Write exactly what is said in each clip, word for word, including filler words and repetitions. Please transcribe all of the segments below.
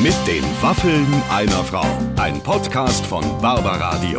Mit den Waffeln einer Frau. Ein Podcast von Barbaradio.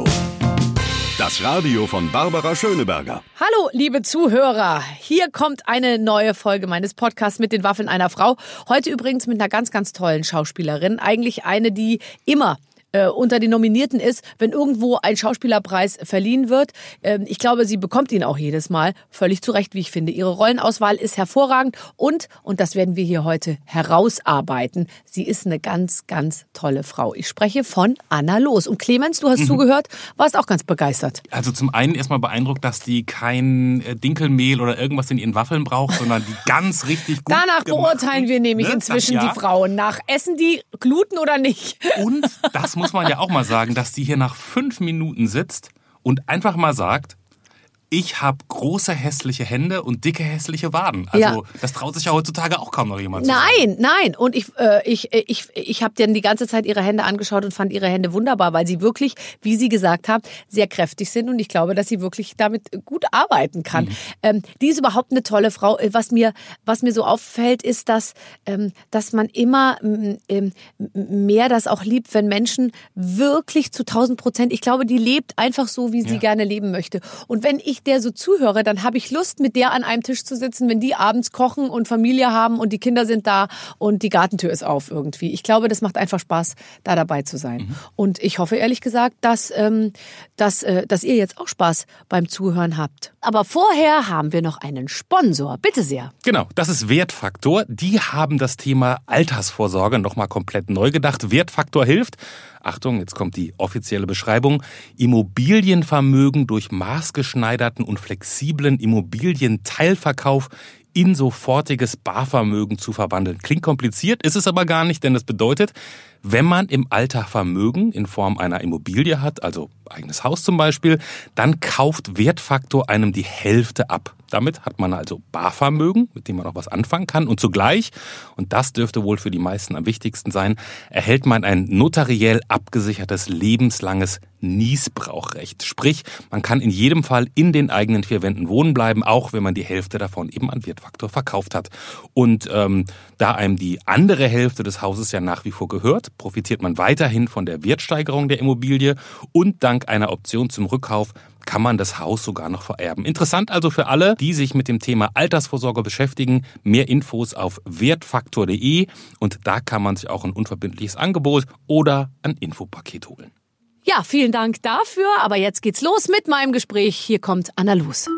Das Radio von Barbara Schöneberger. Hallo, liebe Zuhörer. Hier kommt eine neue Folge meines Podcasts mit den Waffeln einer Frau. Heute übrigens mit einer ganz, ganz tollen Schauspielerin. Eigentlich eine, die immer äh, unter den Nominierten ist, wenn irgendwo ein Schauspielerpreis verliehen wird. Ähm, ich glaube, sie bekommt ihn auch jedes Mal. Völlig zu Recht, wie ich finde. Ihre Rollenauswahl ist hervorragend und, und das werden wir hier heute herausarbeiten, sie ist eine ganz, ganz tolle Frau. Ich spreche von Anna Loos. Und Clemens, du hast mhm. zugehört, warst auch ganz begeistert. Also zum einen erstmal beeindruckt, dass die kein Dinkelmehl oder irgendwas in ihren Waffeln braucht, sondern die ganz richtig gut Danach beurteilen gemacht, wir nämlich ne? inzwischen das, ja. die Frauen nach. Essen die Gluten oder nicht? Und das muss man ja auch mal sagen, dass die hier nach fünf Minuten sitzt und einfach mal sagt, ich habe große hässliche Hände und dicke hässliche Waden. Also ja. das traut sich ja heutzutage auch kaum noch jemand zu sagen. Nein, nein. Und ich, äh, ich, ich, ich habe dann die ganze Zeit ihre Hände angeschaut und fand ihre Hände wunderbar, weil sie wirklich, wie sie gesagt hat, sehr kräftig sind. Und ich glaube, dass sie wirklich damit gut arbeiten kann. Mhm. Ähm, die ist überhaupt eine tolle Frau. Was mir, was mir so auffällt, ist, dass, ähm, dass man immer ähm, mehr das auch liebt, wenn Menschen wirklich zu tausend Prozent, ich glaube, die lebt einfach so, wie sie ja. gerne leben möchte. Und wenn ich der so zuhöre, dann habe ich Lust, mit der an einem Tisch zu sitzen, wenn die abends kochen und Familie haben und die Kinder sind da und die Gartentür ist auf irgendwie. Ich glaube, das macht einfach Spaß, da dabei zu sein. Mhm. Und ich hoffe ehrlich gesagt, dass, ähm, dass, äh, dass ihr jetzt auch Spaß beim Zuhören habt. Aber vorher haben wir noch einen Sponsor. Bitte sehr. Genau, das ist Wertfaktor. Die haben das Thema Altersvorsorge nochmal komplett neu gedacht. Wertfaktor hilft, Achtung, jetzt kommt die offizielle Beschreibung, Immobilienvermögen durch maßgeschneiderten und flexiblen Immobilienteilverkauf in sofortiges Barvermögen zu verwandeln. Klingt kompliziert, ist es aber gar nicht, denn das bedeutet, wenn man im Alter Vermögen in Form einer Immobilie hat, also eigenes Haus zum Beispiel, dann kauft Wertfaktor einem die Hälfte ab. Damit hat man also Barvermögen, mit dem man auch was anfangen kann. Und zugleich, und das dürfte wohl für die meisten am wichtigsten sein, erhält man ein notariell abgesichertes lebenslanges Niesbrauchrecht. Sprich, man kann in jedem Fall in den eigenen vier Wänden wohnen bleiben, auch wenn man die Hälfte davon eben an Wertfaktor verkauft hat. Und ähm, da einem die andere Hälfte des Hauses ja nach wie vor gehört, profitiert man weiterhin von der Wertsteigerung der Immobilie und dank einer Option zum Rückkauf kann man das Haus sogar noch vererben. Interessant also für alle, die sich mit dem Thema Altersvorsorge beschäftigen. Mehr Infos auf wertfaktor punkt de und da kann man sich auch ein unverbindliches Angebot oder ein Infopaket holen. Ja, vielen Dank dafür. Aber jetzt geht's los mit meinem Gespräch. Hier kommt Anna Loos.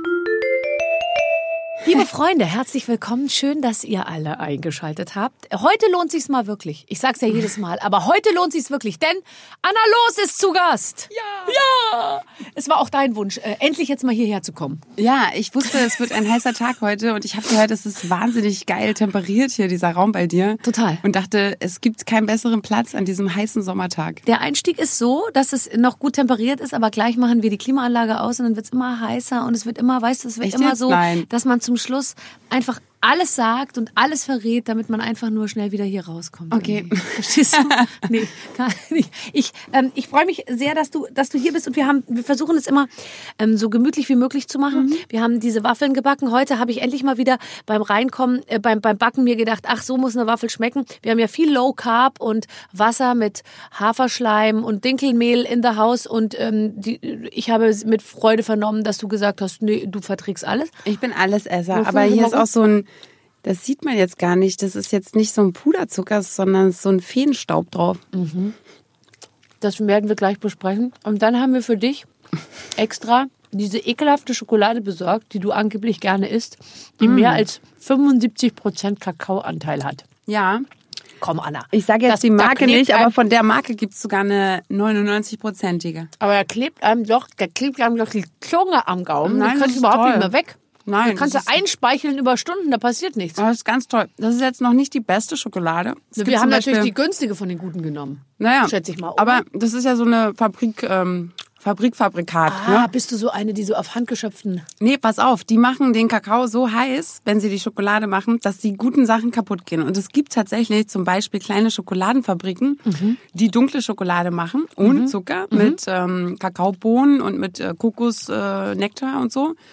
Liebe Freunde, herzlich willkommen. Schön, dass ihr alle eingeschaltet habt. Heute lohnt sich's mal wirklich. Ich sag's ja jedes Mal, aber heute lohnt sich's wirklich, denn Anna Loos ist zu Gast. Ja! Ja! Es war auch dein Wunsch, äh, endlich jetzt mal hierher zu kommen. Ja, ich wusste, es wird ein heißer Tag heute und ich habe gehört, es ist wahnsinnig geil temperiert hier, dieser Raum bei dir. Total. Und dachte, es gibt keinen besseren Platz an diesem heißen Sommertag. Der Einstieg ist so, dass es noch gut temperiert ist, aber gleich machen wir die Klimaanlage aus und dann wird's immer heißer und es wird immer, weißt du, es wird Echt immer jetzt? so, Nein. dass man zum Schluss einfach alles sagt und alles verrät, damit man einfach nur schnell wieder hier rauskommt. Okay. Irgendwie. Verstehst du? Nee, gar nicht. Ich, ähm, ich freue mich sehr, dass du, dass du hier bist und wir haben, wir versuchen es immer ähm, so gemütlich wie möglich zu machen. Mhm. Wir haben diese Waffeln gebacken. Heute habe ich endlich mal wieder beim Reinkommen, äh, beim, beim Backen mir gedacht, ach, so muss eine Waffel schmecken. Wir haben ja viel Low Carb und Wasser mit Haferschleim und Dinkelmehl in der Haus und ähm, die, ich habe mit Freude vernommen, dass du gesagt hast, nee, du verträgst alles. Ich bin Allesesser, aber hier ist auch so ein, das sieht man jetzt gar nicht, das ist jetzt nicht so ein Puderzucker, sondern so ein Feenstaub drauf. Mhm. Das werden wir gleich besprechen. Und dann haben wir für dich extra diese ekelhafte Schokolade besorgt, die du angeblich gerne isst, die mm. mehr als fünfundsiebzig Prozent Kakaoanteil hat. Ja. Komm, Anna. Ich sage jetzt das, die Marke nicht, einem, aber von der Marke gibt es sogar eine neunundneunzig-prozentige. Aber er klebt einem doch, der klebt einem doch die Zunge am Gaumen. Nein, du kannst das überhaupt toll. nicht mehr weg. Nein. Du kannst du einspeicheln über Stunden, da passiert nichts. Das ist ganz toll. Das ist jetzt noch nicht die beste Schokolade. Es Wir haben Beispiel, natürlich die günstige von den guten genommen. Naja, schätze ich mal. Oder? Aber das ist ja so eine Fabrik, ähm, Fabrikfabrikat. Ah, ne? bist du so eine, die so auf handgeschöpften... Nee, pass auf, die machen den Kakao so heiß, wenn sie die Schokolade machen, dass die guten Sachen kaputt gehen. Und es gibt tatsächlich zum Beispiel kleine Schokoladenfabriken, mhm. die dunkle Schokolade machen, ohne mhm. Zucker, mhm. mit ähm, Kakaobohnen und mit äh, Kokosnektar äh, und so.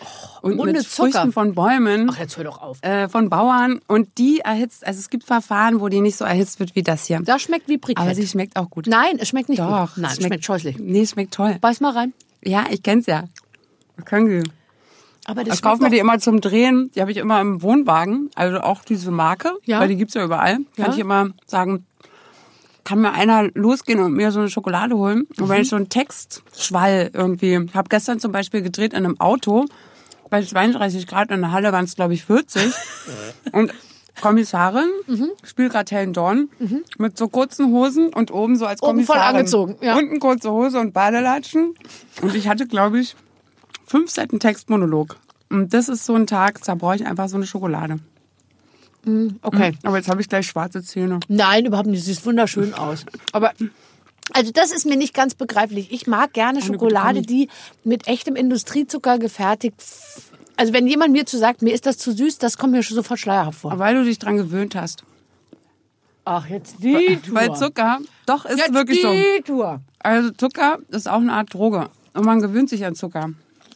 und Ohne mit Zucker. Früchten von Bäumen. Ach, jetzt hör doch auf. Äh, von Bauern und die erhitzt, also es gibt Verfahren, wo die nicht so erhitzt wird wie das hier. Das schmeckt wie Brikett. Aber sie schmeckt auch gut. Nein, es schmeckt nicht Doch. gut. Nein, es es schmeckt scheußlich. Nee, es schmeckt toll. Beiß mal rein. Ja, ich kenn's ja. Können Sie. Aber das Ich kaufe schmeckt mir die doch- immer zum Drehen. Die habe ich immer im Wohnwagen. Also auch diese Marke, Ja. weil die gibt's ja überall. Ja. Kann ich immer sagen, kann mir einer losgehen und mir so eine Schokolade holen. Und Mhm. wenn ich so einen Textschwall irgendwie, ich habe gestern zum Beispiel gedreht in einem Auto, bei zweiunddreißig Grad in der Halle waren es glaube ich vierzig. Und Kommissarin, Mhm. spielt gerade Helen Dorn, mit so kurzen Hosen und oben so als Oben voll Kommissarin. angezogen, ja. Unten kurze Hose und Badelatschen. Und ich hatte, glaube ich, fünf Seiten Textmonolog. Und das ist so ein Tag, da brauche ich einfach so eine Schokolade. Okay. Aber jetzt habe ich gleich schwarze Zähne. Nein, überhaupt nicht. Sie sieht wunderschön aus. Aber also das ist mir nicht ganz begreiflich. Ich mag gerne gute Schokolade, Kombi. die mit echtem Industriezucker gefertigt. Also wenn jemand mir zu sagt, mir ist das zu süß, das kommt mir schon sofort schleierhaft vor. Aber weil du dich dran gewöhnt hast. Ach, jetzt die Tour. Weil Zucker, doch, ist jetzt wirklich so. die Tour. Also Zucker ist auch eine Art Droge. Und man gewöhnt sich an Zucker.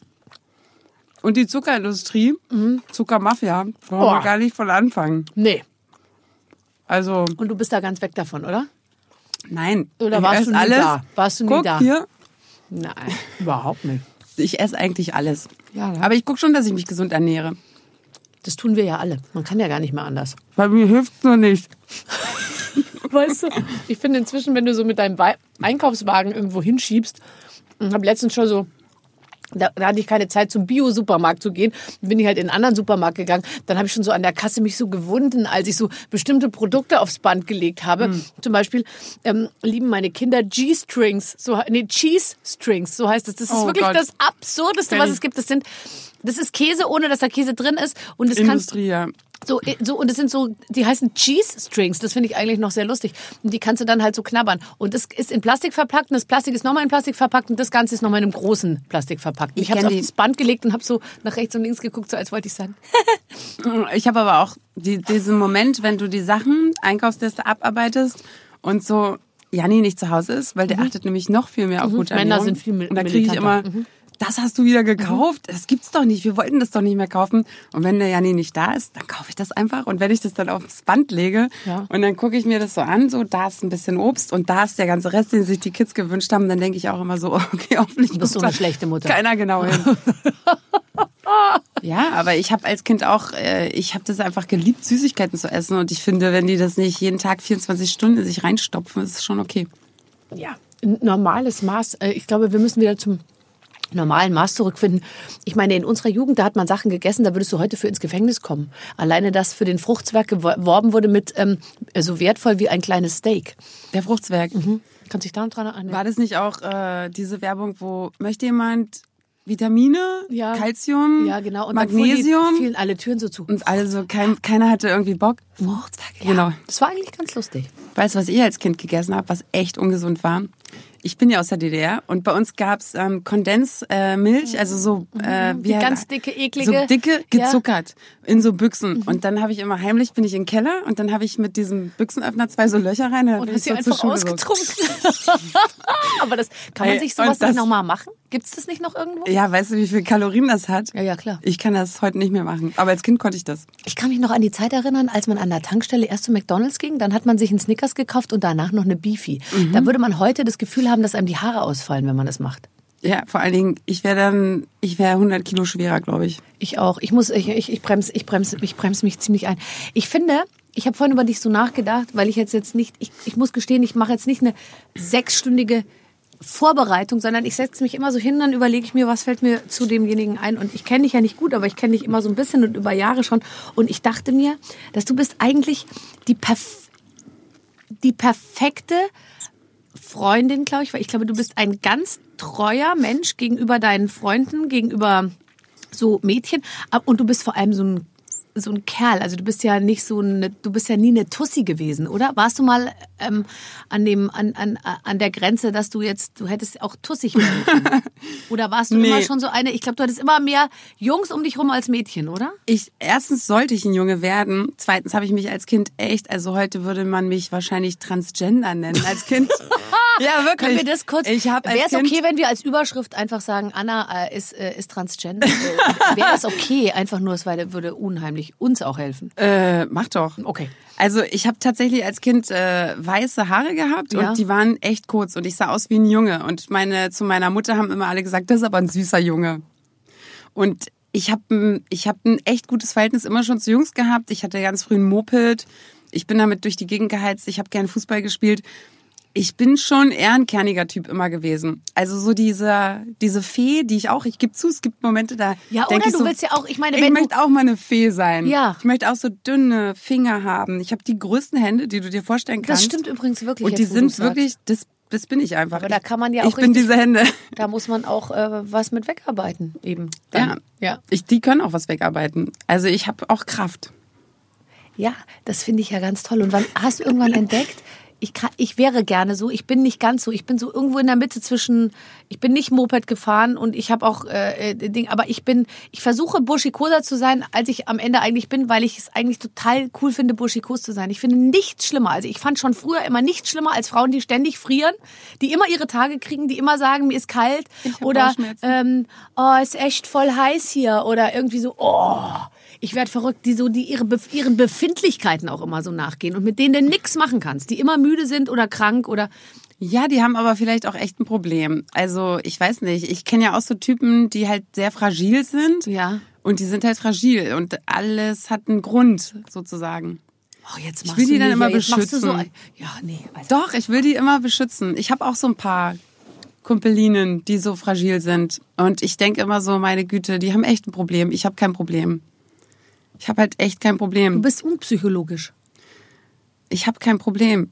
Und die Zuckerindustrie, Zuckermafia, wollen wir Oh. gar nicht von anfangen. Nee. Also, Und du bist da ganz weg davon, oder? nein. Oder Ich warst esse du nie alles. da? Warst du nie Guck da? hier, Nein, überhaupt nicht. ich esse eigentlich alles. Ja, ja. Aber ich gucke schon, dass ich mich gesund ernähre. Das tun wir ja alle. Man kann ja gar nicht mehr anders. Weil mir hilft's nur nicht. Weißt du, ich finde inzwischen, wenn du so mit deinem Wei- Einkaufswagen irgendwo hinschiebst, ich habe letztens schon so, da, da hatte ich keine Zeit zum Bio-Supermarkt zu gehen, bin ich halt in einen anderen Supermarkt gegangen, dann habe ich schon so an der Kasse mich so gewunden, als ich so bestimmte Produkte aufs Band gelegt habe. Mhm. Zum Beispiel ähm, lieben meine Kinder G-Strings, so, nee, Cheese-Strings, so heißt es. Das ist Oh wirklich Gott. das Absurdeste, Kenn was ich. es gibt. Das sind, das ist Käse, ohne dass da Käse drin ist. Und das kannst Industrie, ja. so, so, und das sind so, die heißen Cheese Strings, das finde ich eigentlich noch sehr lustig. Und die kannst du dann halt so knabbern. Und das ist in Plastik verpackt und das Plastik ist nochmal in Plastik verpackt und das Ganze ist nochmal in einem großen Plastik verpackt. Ich, Ich habe es kenn auf die. das Band gelegt und habe so nach rechts und links geguckt, so als wollte ich sagen. Ich habe aber auch die, diesen Moment, wenn du die Sachen, Einkaufsliste abarbeitest und so Janni nicht zu Hause ist, weil der achtet nämlich noch viel mehr auf gute Mhm. Männer Ernährung. sind viel mil- Und da kriege ich immer, militanter. Mhm. das hast du wieder gekauft? Das gibt's doch nicht. Wir wollten das doch nicht mehr kaufen. Und wenn der Janni nicht da ist, dann kaufe ich das einfach. Und wenn ich das dann aufs Band lege Ja. und dann gucke ich mir das so an, so da ist ein bisschen Obst und da ist der ganze Rest, den sich die Kids gewünscht haben, dann denke ich auch immer so, okay, hoffentlich Du bist so guckt eine da schlechte Mutter. keiner genau hin. Ja, aber ich habe als Kind auch, äh, ich habe das einfach geliebt, Süßigkeiten zu essen. Und ich finde, wenn die das nicht jeden Tag vierundzwanzig Stunden in sich reinstopfen, ist es schon okay. Ja, ein normales Maß. Äh, Ich glaube, wir müssen wieder zum normalen Maß zurückfinden. Ich meine, in unserer Jugend, da hat man Sachen gegessen, da würdest du heute für ins Gefängnis kommen. Alleine, dass für den Fruchtzwerg geworben wurde mit ähm, so wertvoll wie ein kleines Steak. Der Fruchtzwerg. Kannst dich da noch dran erinnern? War das nicht auch äh, diese Werbung, wo möchte jemand Vitamine, Ja. Calcium, Ja, genau. Und Magnesium? dann fielen alle Türen so zu. Und alle so, kein, keiner hatte irgendwie Bock. Fruchtzwerg, Ja, genau. Das war eigentlich ganz lustig. Weißt du, was ich als Kind gegessen habe, was echt ungesund war? Ich bin ja aus der D D R und bei uns gab's ähm, Kondensmilch, äh, Milch, also so äh, wie Die halt- ganz dicke, eklige. so dicke Ja. gezuckert in so Büchsen. Und dann habe ich immer heimlich bin ich in den Keller und dann habe ich mit diesem Büchsenöffner zwei so Löcher rein. Und hast sie einfach ausgetrunken. Aber das kann man Ey, sich sowas und das- nicht nochmal machen? Gibt's das nicht noch irgendwo? Ja, weißt du, wie viel Kalorien das hat? Ja, ja, klar. Ich kann das heute nicht mehr machen. Aber als Kind konnte ich das. Ich kann mich noch an die Zeit erinnern, als man an der Tankstelle erst zu McDonald's ging, dann hat man sich einen Snickers gekauft und danach noch eine Beefy. Da würde man heute das Gefühl haben, dass einem die Haare ausfallen, wenn man das macht. Ja, vor allen Dingen, ich wäre dann, ich wäre hundert Kilo schwerer, glaube ich. Ich auch. Ich muss, ich, ich, ich bremse, ich bremse, ich bremse mich ziemlich ein. Ich finde, ich habe vorhin über dich so nachgedacht, weil ich jetzt jetzt nicht, ich, ich muss gestehen, ich mache jetzt nicht eine sechsstündige Vorbereitung, sondern ich setze mich immer so hin, dann überlege ich mir, was fällt mir zu demjenigen ein. Und ich kenne dich ja nicht gut, aber ich kenne dich immer so ein bisschen und über Jahre schon. Und ich dachte mir, dass du bist eigentlich die, perf die perfekte Freundin, glaube ich, weil ich glaube, du bist ein ganz treuer Mensch gegenüber deinen Freunden, gegenüber so Mädchen. Ab- Und du bist vor allem so ein, so ein Kerl. Also du bist ja nicht so eine, du bist ja nie eine Tussi gewesen, oder? Warst du mal ähm, an dem an, an, an der Grenze, dass du jetzt, du hättest auch tussig werden können? Oder warst du Nee. immer schon so eine, ich glaube, du hattest immer mehr Jungs um dich rum als Mädchen, oder? Ich, erstens sollte ich ein Junge werden. Zweitens habe ich mich als Kind echt, also heute würde man mich wahrscheinlich Transgender nennen als Kind. Ja, wirklich. Können wir das kurz, Ich hab als wäre es Kind- okay, wenn wir als Überschrift einfach sagen, Anna äh, ist, äh, ist Transgender? Wäre das okay? Einfach nur, es weil- würde unheimlich uns auch helfen. Äh, mach doch. Okay. Also ich habe tatsächlich als Kind äh, weiße Haare gehabt Ja. und die waren echt kurz und ich sah aus wie ein Junge. Und meine zu meiner Mutter haben immer alle gesagt, das ist aber ein süßer Junge. Und ich habe ich hab ein echt gutes Verhältnis immer schon zu Jungs gehabt. Ich hatte ganz früh ein Moped. Ich bin damit durch die Gegend geheizt. Ich habe gern Fußball gespielt. Ich bin schon eher ein kerniger Typ immer gewesen. Also so diese diese Fee, die ich auch, ich gebe zu, es gibt Momente, da Ja, denk oder ich du so, willst ja auch, ich meine, ich wenn du, möchte auch mal eine Fee sein. Ja. Ich möchte auch so dünne Finger haben. Ich habe die größten Hände, die du dir vorstellen kannst. das stimmt übrigens wirklich. Und die jetzt, wo sind du's sagst. wirklich, das, das bin ich einfach. Aber da kann man ja ich auch bin richtig- diese Hände. Da muss man auch äh, was mit wegarbeiten, eben. Ja. Dann. Ja. Ich, die können auch was wegarbeiten. Also ich habe auch Kraft. Ja, das finde ich ja ganz toll. Und wann hast du irgendwann entdeckt, ich, kann, ich wäre gerne so, ich bin nicht ganz so, ich bin so irgendwo in der Mitte zwischen, ich bin nicht Moped gefahren und ich habe auch äh, Ding, aber ich bin, ich versuche burschikoser zu sein, als ich am Ende eigentlich bin, weil ich es eigentlich total cool finde, burschikos zu sein. Ich finde nichts schlimmer. Also ich fand schon früher immer nichts schlimmer als Frauen, die ständig frieren, die immer ihre Tage kriegen, die immer sagen, mir ist kalt Ich hab oder Bauchschmerzen. ähm, oh, ist echt voll heiß hier oder irgendwie so, oh. Ich werde verrückt, die so, die ihre, Bef- ihren Befindlichkeiten auch immer so nachgehen und mit denen du nix machen kannst, die immer müde sind oder krank oder Ja, die haben aber vielleicht auch echt ein Problem. Also ich weiß nicht, ich kenne ja auch so Typen, die halt sehr fragil sind. ja. Und die sind halt fragil und alles hat einen Grund sozusagen. Oh, jetzt Ich machst will du die dann mir immer hier- jetzt machst du so, beschützen. ja, nee, also, Doch, ich will die immer beschützen. Ich habe auch so ein paar Kumpelinen, die so fragil sind. Und ich denke immer so, meine Güte, die haben echt ein Problem. Ich habe kein Problem. Ich habe halt echt kein du Problem. bist unpsychologisch. Ich habe kein Problem.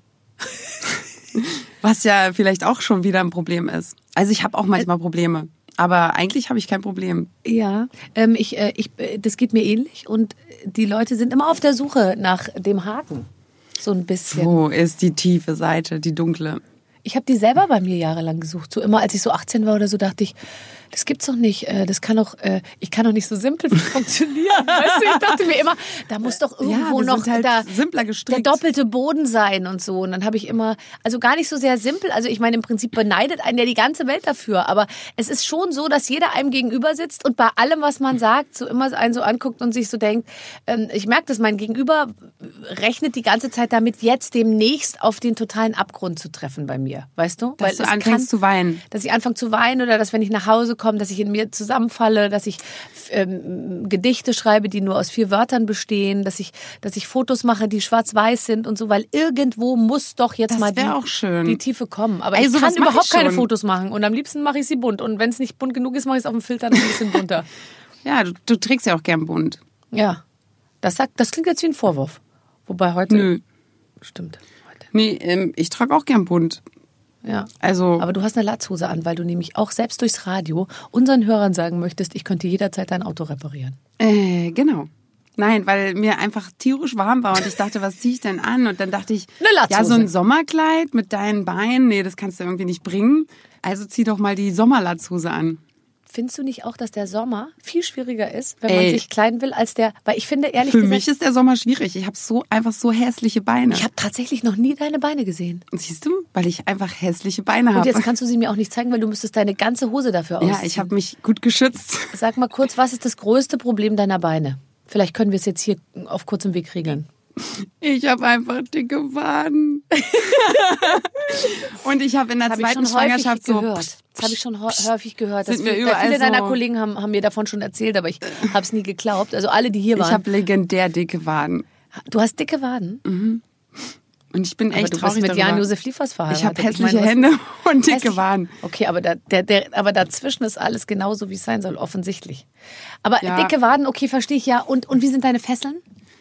Was ja vielleicht auch schon wieder ein Problem ist. Also ich habe auch manchmal Probleme. Aber eigentlich habe ich kein Problem. Ja, ähm, ich, äh, ich, äh, das geht mir ähnlich und die Leute sind immer auf der Suche nach dem Haken. So ein bisschen. Wo ist die tiefe Seite, die dunkle? Ich habe die selber bei mir jahrelang gesucht. So immer, als ich so achtzehn war oder so, dachte ich, das gibt's doch nicht. äh, Das kann doch, äh, ich kann doch nicht so simpel funktionieren. Weißt du, ich dachte mir immer, da muss doch irgendwo wir noch sind halt da simpler gestrickt. der doppelte Boden sein und so. Und dann habe ich immer, also gar nicht so sehr simpel. Also ich meine, im Prinzip beneidet einen ja die ganze Welt dafür. Aber es ist schon so, dass jeder einem gegenüber sitzt und bei allem, was man sagt, so immer einen so anguckt und sich so denkt, ähm, ich merke, dass mein Gegenüber rechnet die ganze Zeit damit, jetzt demnächst auf den totalen Abgrund zu treffen bei mir. Weißt du? Dass du es anfängst zu weinen. Dass ich anfange zu weinen oder dass, wenn ich nach Hause komme, dass ich in mir zusammenfalle, dass ich ähm, Gedichte schreibe, die nur aus vier Wörtern bestehen, dass ich, dass ich Fotos mache, die schwarz-weiß sind und so, weil irgendwo muss doch jetzt Das mal die, wär auch schön. die Tiefe kommen. Aber Ey, ich sowas kann mach ich überhaupt keine schon. Fotos machen und am liebsten mache ich sie bunt. Und wenn es nicht bunt genug ist, mache ich es auf dem Filter ein bisschen bunter. Ja, du, du trägst ja auch gern bunt. Ja, das, sagt, das klingt jetzt wie ein Vorwurf. Wobei heute... Nö. Stimmt. Heute. Nee, ähm, ich trage auch gern bunt. Ja. Also, Aber du hast eine Latzhose an, weil du nämlich auch selbst durchs Radio unseren Hörern sagen möchtest, ich könnte jederzeit dein Auto reparieren. äh, genau. Nein, weil mir einfach tierisch warm war und ich dachte, was ziehe ich denn an? Und dann dachte ich, Eine Latzhose. ja, so ein Sommerkleid mit deinen Beinen, nee, das kannst du irgendwie nicht bringen. Also zieh doch mal die Sommerlatzhose an. Findest du nicht auch, dass der Sommer viel schwieriger ist, wenn man Ey. sich kleiden will, als der... Weil ich finde, ehrlich Für gesagt... mich ist der Sommer schwierig. Ich habe so einfach so hässliche Beine. ich habe tatsächlich noch nie deine Beine gesehen. Siehst du? Weil ich einfach hässliche Beine Und habe. jetzt kannst du sie mir auch nicht zeigen, weil du müsstest deine ganze Hose dafür ausziehen. Ja, ich habe mich gut geschützt. Sag mal kurz, was ist das größte Problem deiner Beine? Vielleicht können wir es jetzt hier auf kurzem Weg regeln. Ich habe einfach dicke Waden. Und ich habe in der Das habe ich zweiten schon häufig Schwangerschaft so... gehört. Das habe ich schon hä- häufig gehört. Sind Das mir viele, überall viele deiner so- Kollegen haben, haben mir davon schon erzählt, aber ich habe es nie geglaubt. Also alle, die hier Ich waren. habe legendär dicke Waden. Du hast dicke Waden. Und ich bin Aber echt du traurig bist mit darüber. Jan-Josef Liefers verheiratet. Ich habe hässliche meine, was- Hände und dicke Hässlich. Waden. Okay, aber, da, der, der, aber dazwischen ist alles genauso, wie es sein soll, offensichtlich. Aber Ja. dicke Waden, okay, verstehe ich ja. Und, und wie sind deine Fesseln?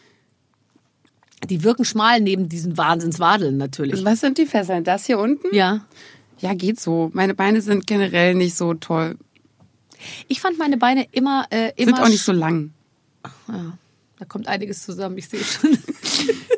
Die wirken schmal neben diesen Wahnsinnswadeln natürlich. Was sind die Fesseln? Das hier unten? Ja. Ja, geht so. Meine Beine sind generell nicht so toll. Ich fand meine Beine immer... Äh, immer Sind auch nicht so lang. Ja, da kommt einiges zusammen, ich sehe schon.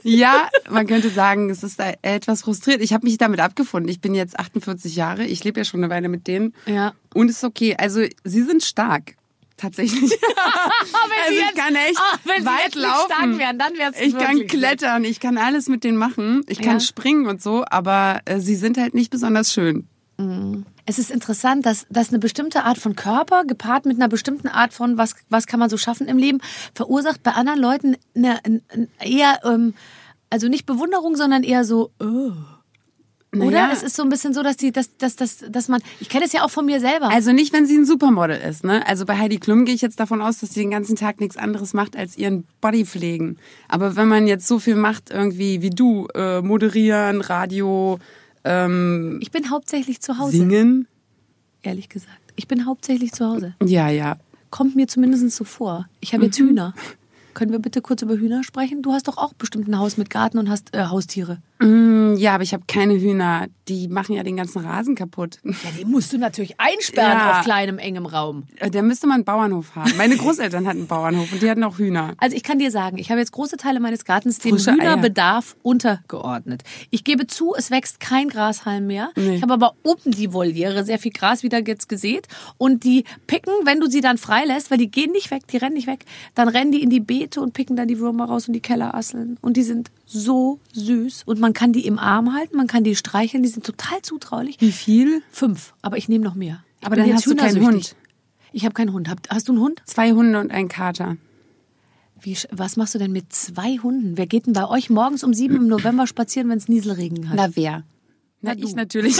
Ja, man könnte sagen, es ist etwas frustriert. Ich habe mich damit abgefunden. Ich bin jetzt achtundvierzig Jahre. Ich lebe ja schon eine Weile mit denen. Ja. Und ist okay. Also, sie sind stark. Tatsächlich. wenn also, jetzt, ich kann echt oh, wenn weit sie jetzt laufen. Stark wären, dann wär's ich kann wirklich klettern. Ich kann alles mit denen machen. Ich kann Ja. springen und so. Aber äh, sie sind halt nicht besonders schön. Es ist interessant, dass, dass eine bestimmte Art von Körper gepaart mit einer bestimmten Art von, was, was kann man so schaffen im Leben, verursacht bei anderen Leuten eine, eine, eher, ähm, also nicht Bewunderung, sondern eher so, oh. Oder? Naja. Es ist so ein bisschen so, dass die, dass, dass, dass, dass man, ich kenne es ja auch von mir selber. Also nicht, wenn sie ein Supermodel ist, ne? Also bei Heidi Klum gehe ich jetzt davon aus, dass sie den ganzen Tag nichts anderes macht, als ihren Body pflegen. Aber wenn man jetzt so viel macht, irgendwie wie du, äh, moderieren, Radio, ähm, ich bin hauptsächlich zu Hause, singen. ehrlich gesagt. Ich bin hauptsächlich zu Hause. Ja, ja. Kommt mir zumindest so vor. Ich habe jetzt Hühner. Können wir bitte kurz über Hühner sprechen? Du hast doch auch bestimmt ein Haus mit Garten und hast äh, Haustiere. Mm, ja, aber ich habe keine Hühner. Die machen ja den ganzen Rasen kaputt. Ja, die musst du natürlich einsperren Ja. auf kleinem, engem Raum. Da müsste man einen Bauernhof haben. Meine Großeltern hatten einen Bauernhof und die hatten auch Hühner. Also ich kann dir sagen, ich habe jetzt große Teile meines Gartens dem Frische Eier. Hühnerbedarf untergeordnet. Ich gebe zu, es wächst kein Grashalm mehr. Nee. Ich habe aber oben die Voliere sehr viel Gras wieder jetzt gesät. Und die picken, wenn du sie dann freilässt, weil die gehen nicht weg, die rennen nicht weg, dann rennen die in die Beete und picken dann die Würmer raus und die Kellerasseln. Und die sind so süß. Und man kann die im Arm halten, man kann die streicheln, die sind total zutraulich. Wie viel? Fünf, aber ich nehme noch mehr. Ich Aber bin dann jetzt hast du keinen hühnersüchtig. Hund. Ich habe keinen Hund. Hab- Hast du einen Hund? Zwei Hunde und ein Kater. Wie, sch- was machst du denn mit zwei Hunden? Wer geht denn bei euch morgens um sieben im November spazieren, wenn es Nieselregen hat? Na, wer? Na, Na, ich du. natürlich.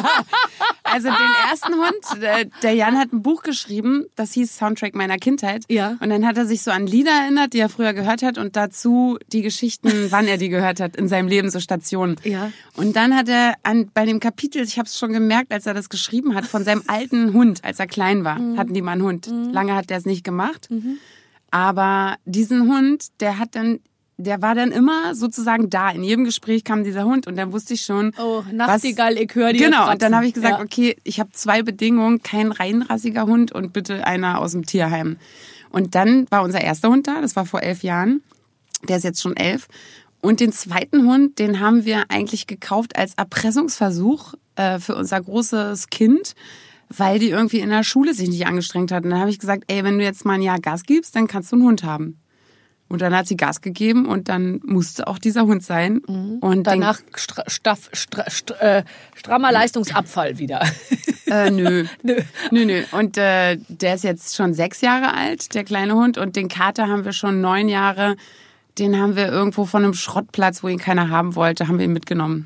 Also den ersten Hund, der, der Jan hat ein Buch geschrieben, das hieß Soundtrack meiner Kindheit. Ja. Und dann hat er sich so an Lieder erinnert, die er früher gehört hat und dazu die Geschichten, wann er die gehört hat in seinem Leben, so Stationen. Ja. Und dann hat er an, bei dem Kapitel, ich habe es schon gemerkt, als er das geschrieben hat, von seinem alten Hund, als er klein war, Mhm. hatten die mal einen Hund. Lange hat er es nicht gemacht. Aber diesen Hund, der hat dann, der war dann immer sozusagen da. In jedem Gespräch kam dieser Hund und dann wusste ich schon, Oh, Nachtigall, ich höre dir Genau, kratzen. und dann habe ich gesagt, Ja. okay, ich habe zwei Bedingungen, kein reinrassiger Hund und bitte einer aus dem Tierheim. Und dann war unser erster Hund da, das war vor elf Jahren, der ist jetzt schon elf. Und den zweiten Hund, den haben wir eigentlich gekauft als Erpressungsversuch äh, für unser großes Kind, weil die irgendwie in der Schule sich nicht angestrengt hat. Und dann habe ich gesagt, ey, wenn du jetzt mal ein Jahr Gas gibst, dann kannst du einen Hund haben. Und dann hat sie Gas gegeben und dann musste auch dieser Hund sein. Und Danach stra staff, stra stra äh, strammer Leistungsabfall wieder. Den, äh, nö. Nö. Nö, nö. Und äh, der ist jetzt schon sechs Jahre alt, der kleine Hund. Und den Kater haben wir schon neun Jahre. Den haben wir irgendwo von einem Schrottplatz, wo ihn keiner haben wollte, haben wir ihn mitgenommen.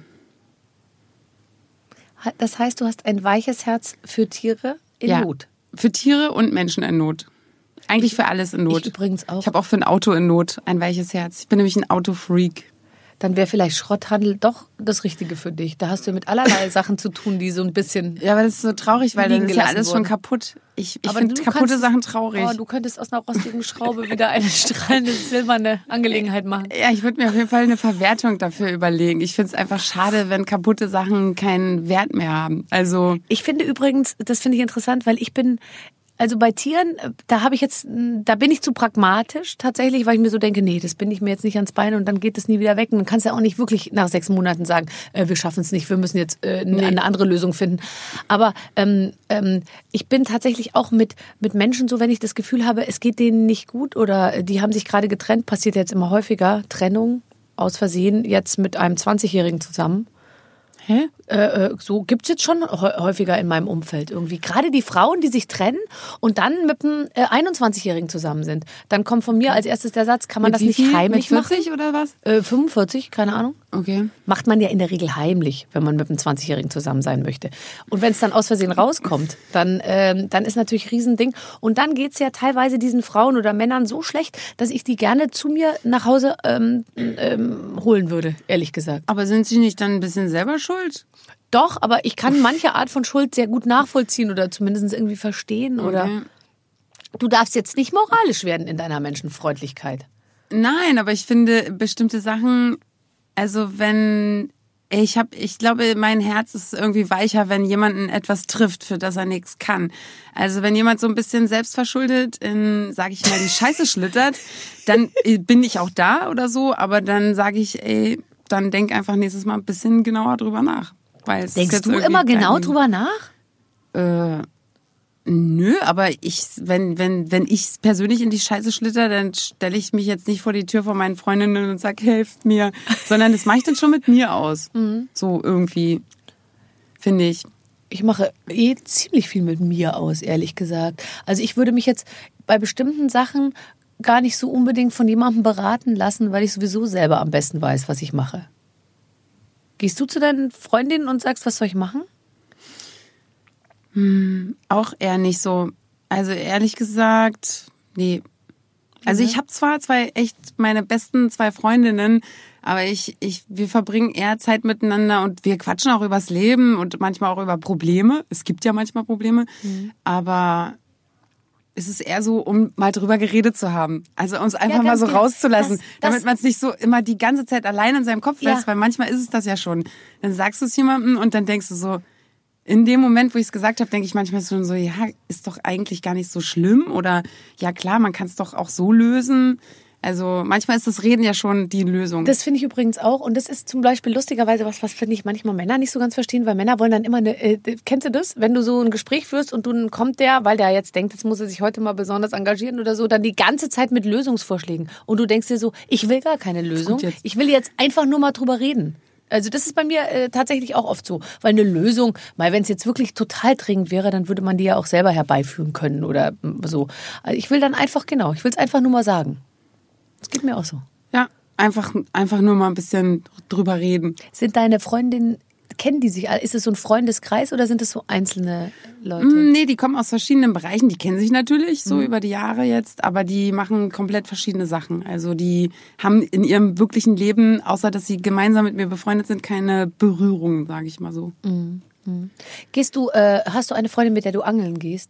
Das heißt, du hast ein weiches Herz für Tiere in Ja. Not. Für Tiere und Menschen in Not. Eigentlich für alles in Not. Ich übrigens auch. Ich habe auch für ein Auto in Not ein weiches Herz. Ich bin nämlich ein Autofreak. Dann wäre vielleicht Schrotthandel doch das Richtige für dich. Da hast du mit allerlei Sachen zu tun, die so ein bisschen... Ja, aber das ist so traurig, weil dann Liegen ist ja gelassen alles schon wurden. kaputt. Ich, ich Aber finde du kaputte kannst- Sachen traurig. Oh, du könntest aus einer rostigen Schraube wieder eine strahlende, silberne Angelegenheit machen. Ja, ich würde mir auf jeden Fall eine Verwertung dafür überlegen. Ich finde es einfach schade, wenn kaputte Sachen keinen Wert mehr haben. Also Ich finde übrigens, das finde ich interessant, weil ich bin, also bei Tieren, da habe ich jetzt, da bin ich zu pragmatisch tatsächlich, weil ich mir so denke, nee, das bin ich mir jetzt nicht ans Bein und dann geht es nie wieder weg. Und dann kannst du ja auch nicht wirklich nach sechs Monaten sagen, äh, wir schaffen es nicht, wir müssen jetzt äh, eine andere Lösung finden. Aber ähm, ähm, ich bin tatsächlich auch mit, mit Menschen so, wenn ich das Gefühl habe, es geht denen nicht gut oder die haben sich gerade getrennt, passiert jetzt immer häufiger, Trennung aus Versehen, jetzt mit einem zwanzigjährigen zusammen. Hä? Äh, so gibt's jetzt schon häufiger in meinem Umfeld irgendwie. Gerade die Frauen, die sich trennen und dann mit einem äh, einundzwanzigjährigen zusammen sind. Dann kommt von mir als erstes der Satz, kann man Mit das wie nicht viel? heimlich Mit vierzig machen? oder was? Äh, fünfundvierzig, keine Ahnung. Okay. Macht man ja in der Regel heimlich, wenn man mit einem zwanzigjährigen zusammen sein möchte. Und wenn es dann aus Versehen rauskommt, dann, ähm, dann ist natürlich ein Riesending. Und dann geht's ja teilweise diesen Frauen oder Männern so schlecht, dass ich die gerne zu mir nach Hause ähm, ähm, holen würde, ehrlich gesagt. Aber sind Sie nicht dann ein bisschen selber schuld? Doch, aber ich kann manche Art von Schuld sehr gut nachvollziehen oder zumindest irgendwie verstehen. Oder Okay. du darfst jetzt nicht moralisch werden in deiner Menschenfreundlichkeit. Nein, aber ich finde bestimmte Sachen, also wenn Ich habe, ich glaube, mein Herz ist irgendwie weicher, wenn jemanden etwas trifft, für das er nichts kann. Also wenn jemand so ein bisschen selbstverschuldet in, sage ich mal, die Scheiße schlittert, dann bin ich auch da oder so. Aber dann sage ich, ey, dann denk einfach nächstes Mal ein bisschen genauer drüber nach. Weil es Denkst ist jetzt du immer genau kein, drüber nach? Äh, nö, aber ich, wenn, wenn, wenn ich persönlich in die Scheiße schlitter, dann stelle ich mich jetzt nicht vor die Tür von meinen Freundinnen und sage, helft mir, sondern das mache ich dann schon mit mir aus. Mhm. So irgendwie, finde ich. Ich mache eh ziemlich viel mit mir aus, ehrlich gesagt. Also ich würde mich jetzt bei bestimmten Sachen gar nicht so unbedingt von jemandem beraten lassen, weil ich sowieso selber am besten weiß, was ich mache. Gehst du zu deinen Freundinnen und sagst, was soll ich machen? Hm, auch eher nicht so. Also ehrlich gesagt, nee. Also ich habe zwar zwei echt meine besten zwei Freundinnen, aber ich, ich, wir verbringen eher Zeit miteinander und wir quatschen auch übers Leben und manchmal auch über Probleme. Es gibt ja manchmal Probleme, mhm. aber es ist eher so, um mal drüber geredet zu haben. Also um es einfach ja, mal so genau. rauszulassen, das, das damit man es nicht so immer die ganze Zeit allein in seinem Kopf lässt, ja. weil manchmal ist es das ja schon. Dann sagst du es jemandem und dann denkst du so, in dem Moment, wo ich es gesagt habe, denke ich manchmal schon so, ja, ist doch eigentlich gar nicht so schlimm oder ja klar, man kann es doch auch so lösen. Also manchmal ist das Reden ja schon die Lösung. Das finde ich übrigens auch. Und das ist zum Beispiel lustigerweise was, was finde ich manchmal Männer nicht so ganz verstehen, weil Männer wollen dann immer eine, äh, kennst du das? Wenn du so ein Gespräch führst und dann kommt der, weil der jetzt denkt, jetzt muss er sich heute mal besonders engagieren oder so, dann die ganze Zeit mit Lösungsvorschlägen. Und du denkst dir so, ich will gar keine Lösung. Ich will jetzt einfach nur mal drüber reden. Also das ist bei mir äh, tatsächlich auch oft so. Weil eine Lösung, mal wenn es jetzt wirklich total dringend wäre, dann würde man die ja auch selber herbeiführen können oder so. Also ich will dann einfach, genau, ich will es einfach nur mal sagen. Das geht mir auch so. Ja, einfach, einfach nur mal ein bisschen drüber reden. Sind deine Freundinnen, kennen die sich? Ist es so ein Freundeskreis oder sind es so einzelne Leute? Nee, die kommen aus verschiedenen Bereichen. Die kennen sich natürlich so mhm. über die Jahre jetzt, aber die machen komplett verschiedene Sachen. Also die haben in ihrem wirklichen Leben, außer dass sie gemeinsam mit mir befreundet sind, keine Berührung, sage ich mal so. Mhm. Mhm. Gehst du, äh, hast du eine Freundin, mit der du angeln gehst?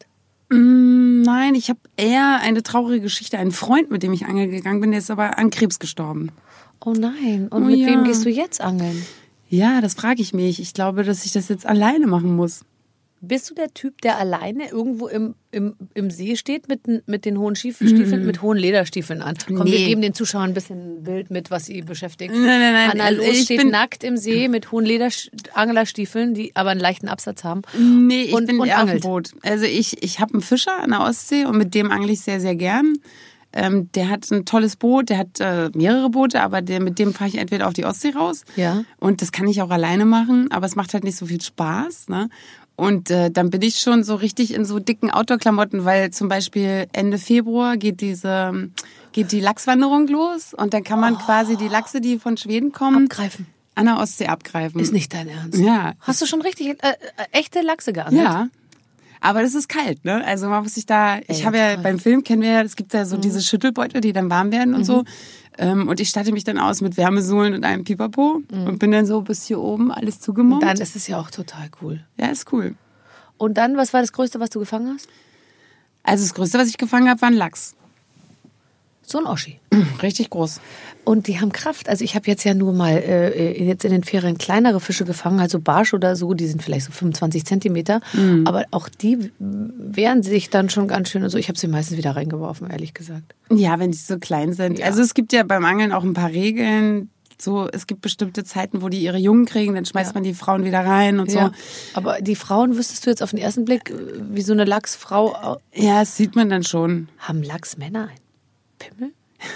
Nein, ich habe eher eine traurige Geschichte. Ein Freund, mit dem ich angeln gegangen bin, der ist aber an Krebs gestorben. Oh nein. Und oh mit ja. wem gehst du jetzt angeln? Ja, das frage ich mich. Ich glaube, dass ich das jetzt alleine machen muss. Bist du der Typ, der alleine irgendwo im, im, im See steht mit, mit den hohen Stiefeln, mm. mit hohen Lederstiefeln an? Komm, nee. wir geben den Zuschauern ein bisschen ein Bild mit, was sie beschäftigt. Nein, nein, nein. Anna Los ich steht bin nackt im See mit hohen Lederanglerstiefeln, die aber einen leichten Absatz haben. Nee, ich und, bin und eher angelt. auf dem Boot. Also ich, ich habe einen Fischer an der Ostsee und mit dem angle ich sehr, sehr gern. Ähm, der hat ein tolles Boot, der hat äh, mehrere Boote, aber der, mit dem fahre ich entweder auf die Ostsee raus. Ja. Und das kann ich auch alleine machen, aber es macht halt nicht so viel Spaß, ne? Und äh, dann bin ich schon so richtig in so dicken Outdoor-Klamotten, weil zum Beispiel Ende Februar geht diese geht die Lachswanderung los und dann kann man oh. quasi die Lachse, die von Schweden kommen, abgreifen. An der Ostsee abgreifen. Ist nicht dein Ernst? Ja. Hast du schon richtig äh, echte Lachse geangelt? Ja. Aber das ist kalt, ne? Also man muss sich da, ich habe ja beim Film, kennen wir ja, es gibt ja so mhm. diese Schüttelbeutel, die dann warm werden und mhm. so. Und ich statte mich dann aus mit Wärmesohlen und einem Pipapo mhm. und bin dann so bis hier oben alles zugemauert. Dann ist es ja auch total cool. Ja, ist cool. Und dann, was war das Größte, was du gefangen hast? Also das Größte, was ich gefangen habe, war ein Lachs. So ein Oschi. Richtig groß. Und die haben Kraft. Also ich habe jetzt ja nur mal äh, jetzt in den Ferien kleinere Fische gefangen, also Barsch oder so, die sind vielleicht so fünfundzwanzig Zentimeter. Mhm. Aber auch die wehren sich dann schon ganz schön. Also ich habe sie meistens wieder reingeworfen, ehrlich gesagt. Ja, wenn die so klein sind. Ja. Also es gibt ja beim Angeln auch ein paar Regeln. So, es gibt bestimmte Zeiten, wo die ihre Jungen kriegen, dann schmeißt ja. man die Frauen wieder rein und so. Ja. Aber die Frauen, wüsstest du jetzt auf den ersten Blick, wie so eine Lachsfrau... Ja, das sieht man dann schon. Haben Lachsmänner ein Pimmel?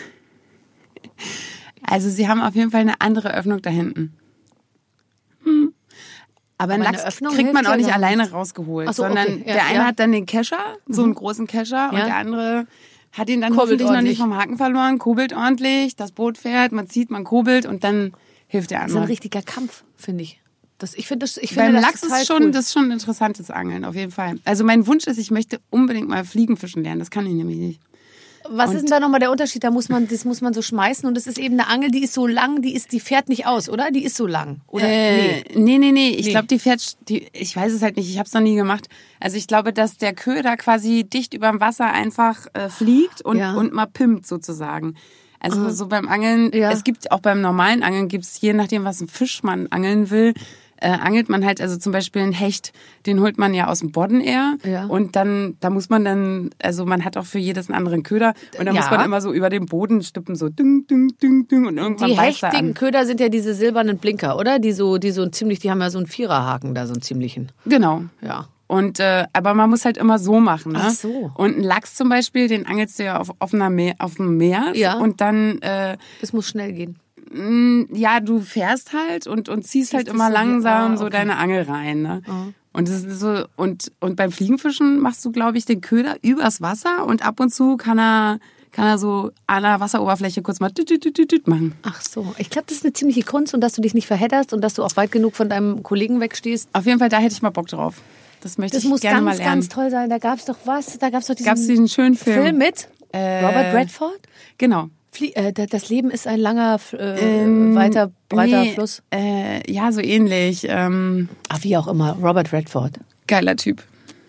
Also sie haben auf jeden Fall eine andere Öffnung da hinten. Hm. Aber einen Lachs kriegt man auch nicht alleine rausgeholt, so, sondern okay. ja, der eine ja. hat dann den Kescher, so einen großen Kescher, ja. und der andere hat ihn dann kurbelt hoffentlich ordentlich. noch nicht vom Haken verloren, kurbelt ordentlich, das Boot fährt, man zieht, man kurbelt und dann hilft der andere. Das ist ein richtiger Kampf, finde ich. Das, ich finde das, ich Beim finde Lachs das ist schon, cool. das ist schon ein interessantes Angeln, auf jeden Fall. Also mein Wunsch ist, ich möchte unbedingt mal Fliegenfischen lernen, das kann ich nämlich nicht. Was und ist denn da nochmal der Unterschied? Da muss man, das muss man so schmeißen und das ist eben eine Angel, die ist so lang, die ist, die fährt nicht aus, oder? Die ist so lang, oder? Äh, nee, nee, nee. Ich nee. glaube, die fährt, die, ich weiß es halt nicht, ich habe es noch nie gemacht. Also ich glaube, dass der Köder quasi dicht über dem Wasser einfach äh, fliegt und, ja. und mal pimmt sozusagen. Also so beim Angeln, Ja. es gibt auch beim normalen Angeln, gibt's je nachdem, was ein Fisch man angeln will, äh, angelt man halt, also zum Beispiel einen Hecht, den holt man ja aus dem Bodden eher. Ja. Und dann, da muss man dann, also man hat auch für jedes einen anderen Köder. Und dann Ja. muss man immer so über den Boden stippen, so ding, ding, ding, ding. Und irgendwann Die beißt er hechtigen an. Köder sind ja diese silbernen Blinker, oder? Die so, die so ein ziemlich, die haben ja so einen Viererhaken da, so einen ziemlichen. Genau. Ja. Und äh, aber man muss halt immer so machen. Ne? Ach so. Und einen Lachs zum Beispiel, den angelst du ja auf offener Meer, auf dem Meer. Ja. Und dann äh, Das muss schnell gehen. ja, du fährst halt und, und ziehst, halt es immer so langsam hier- ah, so okay. deine Angel rein. Ne? Und das ist so und und beim Fliegenfischen machst du, glaube ich, den Köder übers Wasser und ab und zu kann er kann er so an der Wasseroberfläche kurz mal tüt, tüt, tüt, tüt machen. Ach so. Ich glaube, das ist eine ziemliche Kunst und dass du dich nicht verhedderst und dass du auch weit genug von deinem Kollegen wegstehst. Auf jeden Fall, da hätte ich mal Bock drauf. Das möchte Das ich muss gerne ganz, mal lernen. ganz toll sein. Da gab es doch was. Da gab es doch diesen, Gab es diesen schönen Film? Film mit Äh, Robert Redford? Genau. Flie äh, da- das Leben ist ein langer, äh, weiter, breiter Nee, Fluss. Äh, ja, so ähnlich. Ähm, Ach, wie auch immer. Robert Redford. geiler Typ.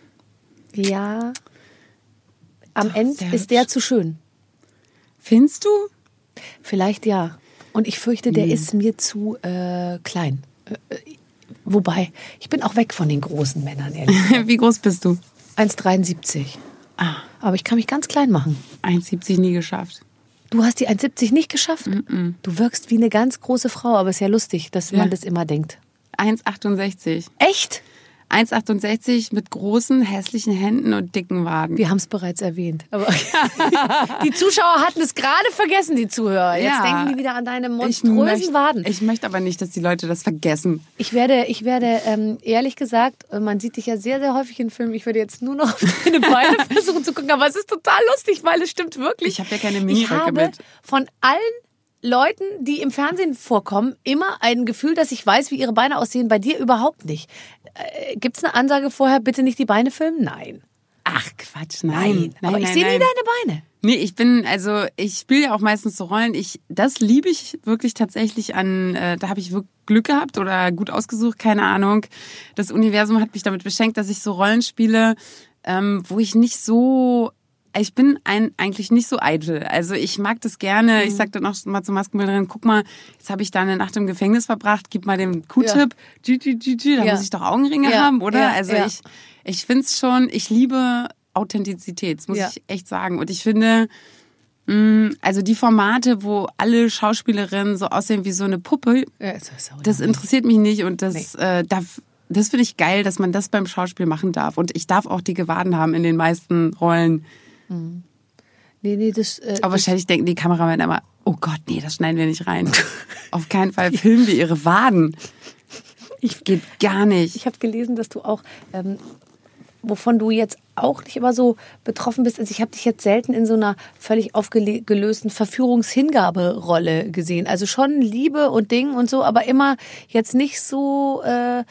Ja. Am Ende sehr ist der hübsch. zu schön. Findest du? Vielleicht ja. Und ich fürchte, der ist mir zu äh, klein. Äh, wobei, ich bin auch weg von den großen Männern, ehrlich. Wie groß bist du? eins Komma dreiundsiebzig. Ah, Aber ich kann mich ganz klein machen. eins Komma siebzig nie geschafft. Du hast die eins Komma siebzig nicht geschafft? Du wirkst wie eine ganz große Frau, aber es ist ja lustig, dass Ja. man das immer denkt. eins Komma achtundsechzig. Echt? eins Komma achtundsechzig mit großen, hässlichen Händen und dicken Waden. Wir haben es bereits erwähnt. Aber die Zuschauer hatten es gerade vergessen, die Zuhörer. Jetzt Ja. denken die wieder an deine ich monströsen möchte, Waden. ich möchte aber nicht, dass die Leute das vergessen. Ich werde, ich werde ähm, ehrlich gesagt, äh, man sieht dich ja sehr, sehr häufig in Filmen. Ich werde jetzt nur noch auf deine Beine versuchen zu gucken. Aber es ist total lustig, weil es stimmt wirklich. Ich habe ja keine Ich Miniröcke habe mit. von allen Leuten, die im Fernsehen vorkommen, immer ein Gefühl, dass ich weiß, wie ihre Beine aussehen. Bei dir überhaupt nicht. Äh, Gibt es eine Ansage vorher, bitte nicht die Beine filmen? Nein. Ach Quatsch, nein. nein aber ich nein, sehe nie nein. deine Beine. Nee, ich bin, also ich spiele ja auch meistens so Rollen. Ich, das liebe ich wirklich tatsächlich an, äh, da habe ich wirklich Glück gehabt oder gut ausgesucht, keine Ahnung. Das Universum hat mich damit beschenkt, dass ich so Rollen spiele, ähm, wo ich nicht so, ich bin ein, eigentlich nicht so eitel. Also ich mag das gerne. Mhm. Ich sag dann auch mal zur Maskenbildnerin, guck mal, jetzt habe ich da eine Nacht im Gefängnis verbracht, gib mal den Q-Tip, G, G, G, G, da Ja. muss ich doch Augenringe Ja, haben, oder? ja, also ja. ich, ich finde es schon, ich liebe Authentizität, das muss Ja. ich echt sagen. Und ich finde, mh, also die Formate, wo alle Schauspielerinnen so aussehen wie so eine Puppe, Ja, so, so, das ja. interessiert mich nicht und das äh, darf, das finde ich geil, dass man das beim Schauspiel machen darf. Und ich darf auch dicke Waden haben in den meisten Rollen. Nee, nee, das, äh, Aber das, wahrscheinlich denken die Kameramänner immer, oh Gott, nee, das schneiden wir nicht rein. Auf keinen Fall filmen wir ihre Waden. Ich geht gar nicht. ich habe gelesen, dass du auch, ähm, wovon du jetzt auch nicht immer so betroffen bist. Also ich habe dich jetzt selten in so einer völlig aufgelösten Verführungshingaberolle gesehen. Also schon Liebe und Ding und so, aber immer jetzt nicht so äh,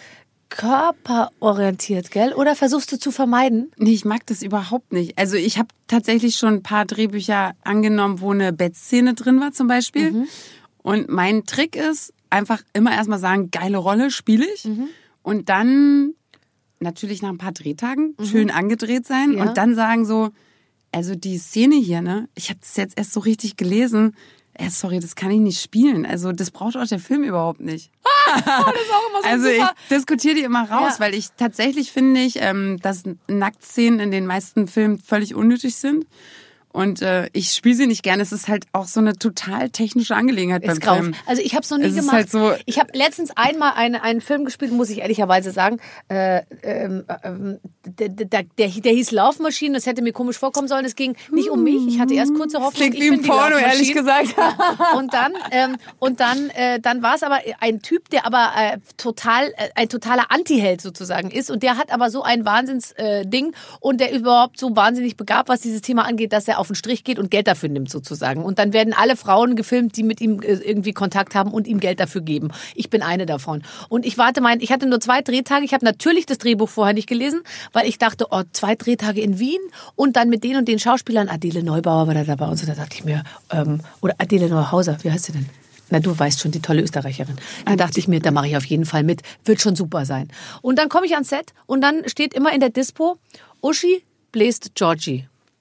körperorientiert, gell? Oder versuchst du zu vermeiden? Nee, ich mag das überhaupt nicht. Also ich habe tatsächlich schon ein paar Drehbücher angenommen, wo eine Bettszene drin war zum Beispiel. Mhm. Und mein Trick ist, einfach immer erstmal sagen, geile Rolle, spiele ich. Mhm. Und dann natürlich nach ein paar Drehtagen schön angedreht sein. Ja. Und dann sagen so, also die Szene hier, ne, ich habe das jetzt erst so richtig gelesen. Äh, sorry, das kann ich nicht spielen. Also das braucht auch der Film überhaupt nicht. Das ist auch immer so Also ich diskutiere die immer raus, Ja. weil ich tatsächlich finde ich, ähm, dass Nacktszenen in den meisten Filmen völlig unnötig sind. Und äh, ich spiele sie nicht gerne. Es ist halt auch so eine total technische Angelegenheit beim Ist grau. Film. Also ich habe es noch nie Es ist gemacht. halt so- ich habe letztens einmal eine, einen Film gespielt, muss ich ehrlicherweise sagen. Äh, ähm, ähm, der, der, der, der hieß Laufmaschine. Das hätte mir komisch vorkommen sollen. Es ging nicht um mich. Ich hatte erst kurze Hoffnung. Klingt ich wie bin ein die Porno, Laufmaschine. ehrlich gesagt. Und dann, ähm, und dann, äh, dann war es aber ein Typ, der aber äh, total, äh, ein totaler Anti-Held sozusagen ist. Und der hat aber so ein Wahnsinns-Ding äh, Ding und der überhaupt so wahnsinnig begabt, was dieses Thema angeht, dass er auf den Strich geht und Geld dafür nimmt sozusagen. Und dann werden alle Frauen gefilmt, die mit ihm äh, irgendwie Kontakt haben und ihm Geld dafür geben. Ich bin eine davon. Und ich warte mein, ich hatte nur zwei Drehtage. Ich habe natürlich das Drehbuch vorher nicht gelesen, weil ich dachte, oh, zwei Drehtage in Wien und dann mit den und den Schauspielern. Adele Neubauer war da dabei und so. Da dachte ich mir, ähm, oder Adele Neuhauser, wie heißt sie denn? Na, du weißt schon, die tolle Österreicherin. Da dachte ich mir, da mache ich auf jeden Fall mit. Wird schon super sein. Und dann komme ich ans Set und dann steht immer in der Dispo, Uschi bläst Georgie.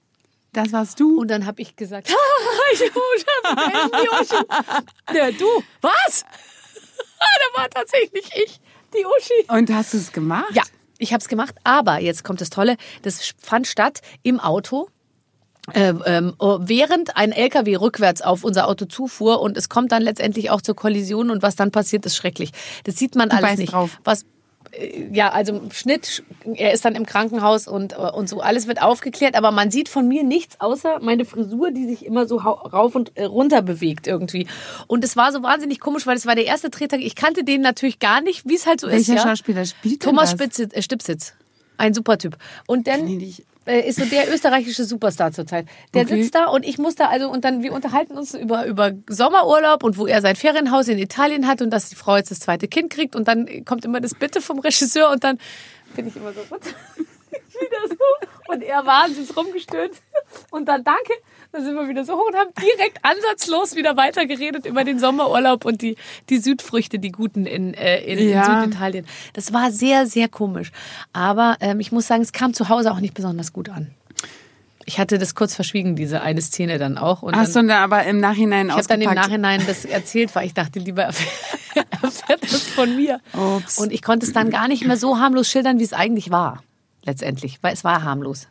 Das warst du? Und dann habe ich gesagt, ich habe vergessen, die Uschi. Ja, du, was? Da war tatsächlich ich, die Uschi. Und hast du es gemacht? Ja, ich habe es gemacht, aber jetzt kommt das Tolle, das fand statt im Auto. Äh, ähm, während ein L K W rückwärts auf unser Auto zufuhr und es kommt dann letztendlich auch zur Kollision und was dann passiert, ist schrecklich. Das sieht man Du alles beißt nicht. drauf. Was, äh, ja, also Schnitt, er ist dann im Krankenhaus und, und so, alles wird aufgeklärt, aber man sieht von mir nichts außer meine Frisur, die sich immer so rauf und runter bewegt irgendwie. Und es war so wahnsinnig komisch, weil es war der erste Drehtag, ich kannte den natürlich gar nicht, wie es halt so Welcher ist. Ja? Schauspieler spielt denn Thomas das? Spitz, äh, Stipsitz. Ein super Typ. Und dann Kenn ich nicht. äh, ist so der österreichische Superstar zurzeit. Der Okay. sitzt da und ich muss da also und dann wir unterhalten uns über über Sommerurlaub und wo er sein Ferienhaus in Italien hat und dass die Frau jetzt das zweite Kind kriegt und dann kommt immer das Bitte vom Regisseur und dann bin ich immer so gut. Wieder so und er wahnsinnig rumgestöhnt und dann danke, dann sind wir wieder so hoch und haben direkt ansatzlos wieder weitergeredet über den Sommerurlaub und die die Südfrüchte, die guten in äh, in, Ja. in Süditalien. Das war sehr sehr komisch, aber ähm, ich muss sagen, es kam zu Hause auch nicht besonders gut an. Ich hatte das kurz verschwiegen, diese eine Szene dann auch. Und Hast du dann, dann aber im Nachhinein ich habe dann im ausgepackt? Nachhinein das erzählt, weil ich dachte, lieber erfährt erfährt das von mir. Ups. Und ich konnte es dann gar nicht mehr so harmlos schildern, wie es eigentlich war. Letztendlich, weil es war harmlos.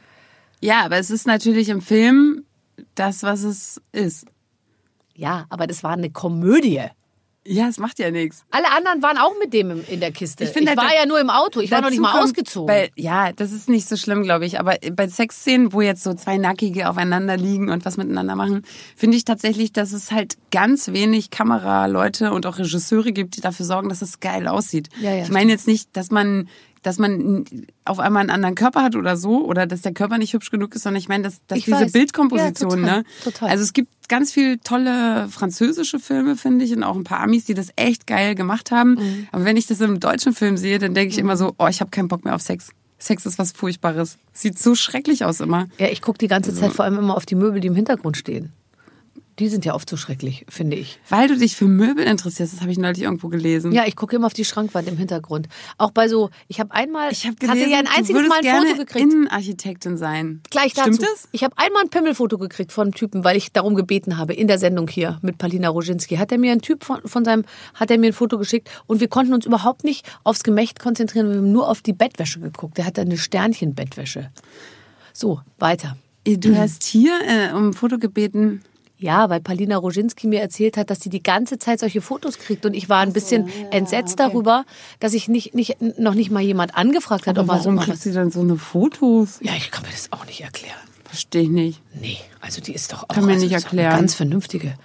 Ja, aber es ist natürlich im Film das, was es ist. Ja, aber das war eine Komödie. Ja, es macht ja nichts. Alle anderen waren auch mit dem im- in der Kiste. Ich Ich, finde, war da- ja nur im Auto. Ich war noch nicht mal Dazu kommt ausgezogen. Bei, ja, das ist nicht so schlimm, glaube ich. Aber bei Sexszenen, wo jetzt so zwei Nackige aufeinander liegen und was miteinander machen, finde ich tatsächlich, dass es halt ganz wenig Kameraleute und auch Regisseure gibt, die dafür sorgen, dass es geil aussieht. Ja, ja, ich meine jetzt nicht, dass man, dass man auf einmal einen anderen Körper hat oder so, oder dass der Körper nicht hübsch genug ist, sondern ich meine, dass, dass Ich diese weiß. Bildkomposition, Ja, total, ne? total. Also es gibt ganz viel tolle französische Filme, finde ich, und auch ein paar Amis, die das echt geil gemacht haben. Mhm. Aber wenn ich das im deutschen Film sehe, dann denke ich immer so, oh, ich habe keinen Bock mehr auf Sex. Sex ist was Furchtbares. Sieht so schrecklich aus immer. ja, ich gucke die ganze Zeit vor allem immer auf die Möbel, die im Hintergrund stehen. Die sind ja oft so schrecklich, finde ich. Weil du dich für Möbel interessierst, das habe ich neulich irgendwo gelesen. Ja, ich gucke immer auf die Schrankwand im Hintergrund. Auch bei so, ich habe einmal, Ich habe hatte gelesen, ja ein du einziges würdest Mal ein gerne Foto gekriegt. Innenarchitektin sein. Gleich dazu. Stimmt das? Ich habe einmal ein Pimmelfoto gekriegt von einem Typen, weil ich darum gebeten habe, in der Sendung hier mit Palina Roginski. Hat er mir ein Typ von, von seinem, hat er mir ein Foto geschickt und wir konnten uns überhaupt nicht aufs Gemächt konzentrieren, wir haben nur auf die Bettwäsche geguckt. Der hatte eine Sternchen-Bettwäsche. So, weiter. Du hast hier äh, um ein Foto gebeten. Ja, weil Palina Roginski mir erzählt hat, dass sie die ganze Zeit solche Fotos kriegt. Und ich war ein bisschen entsetzt darüber, dass ich nicht, nicht, noch nicht mal jemand angefragt hat, Aber ob er so warum mal kriegt was. sie dann so eine Fotos? Ja, ich kann mir das auch nicht erklären. Verstehe ich nicht. Nee, also die ist doch auch, Kann mir also nicht ist doch eine erklären. ganz vernünftige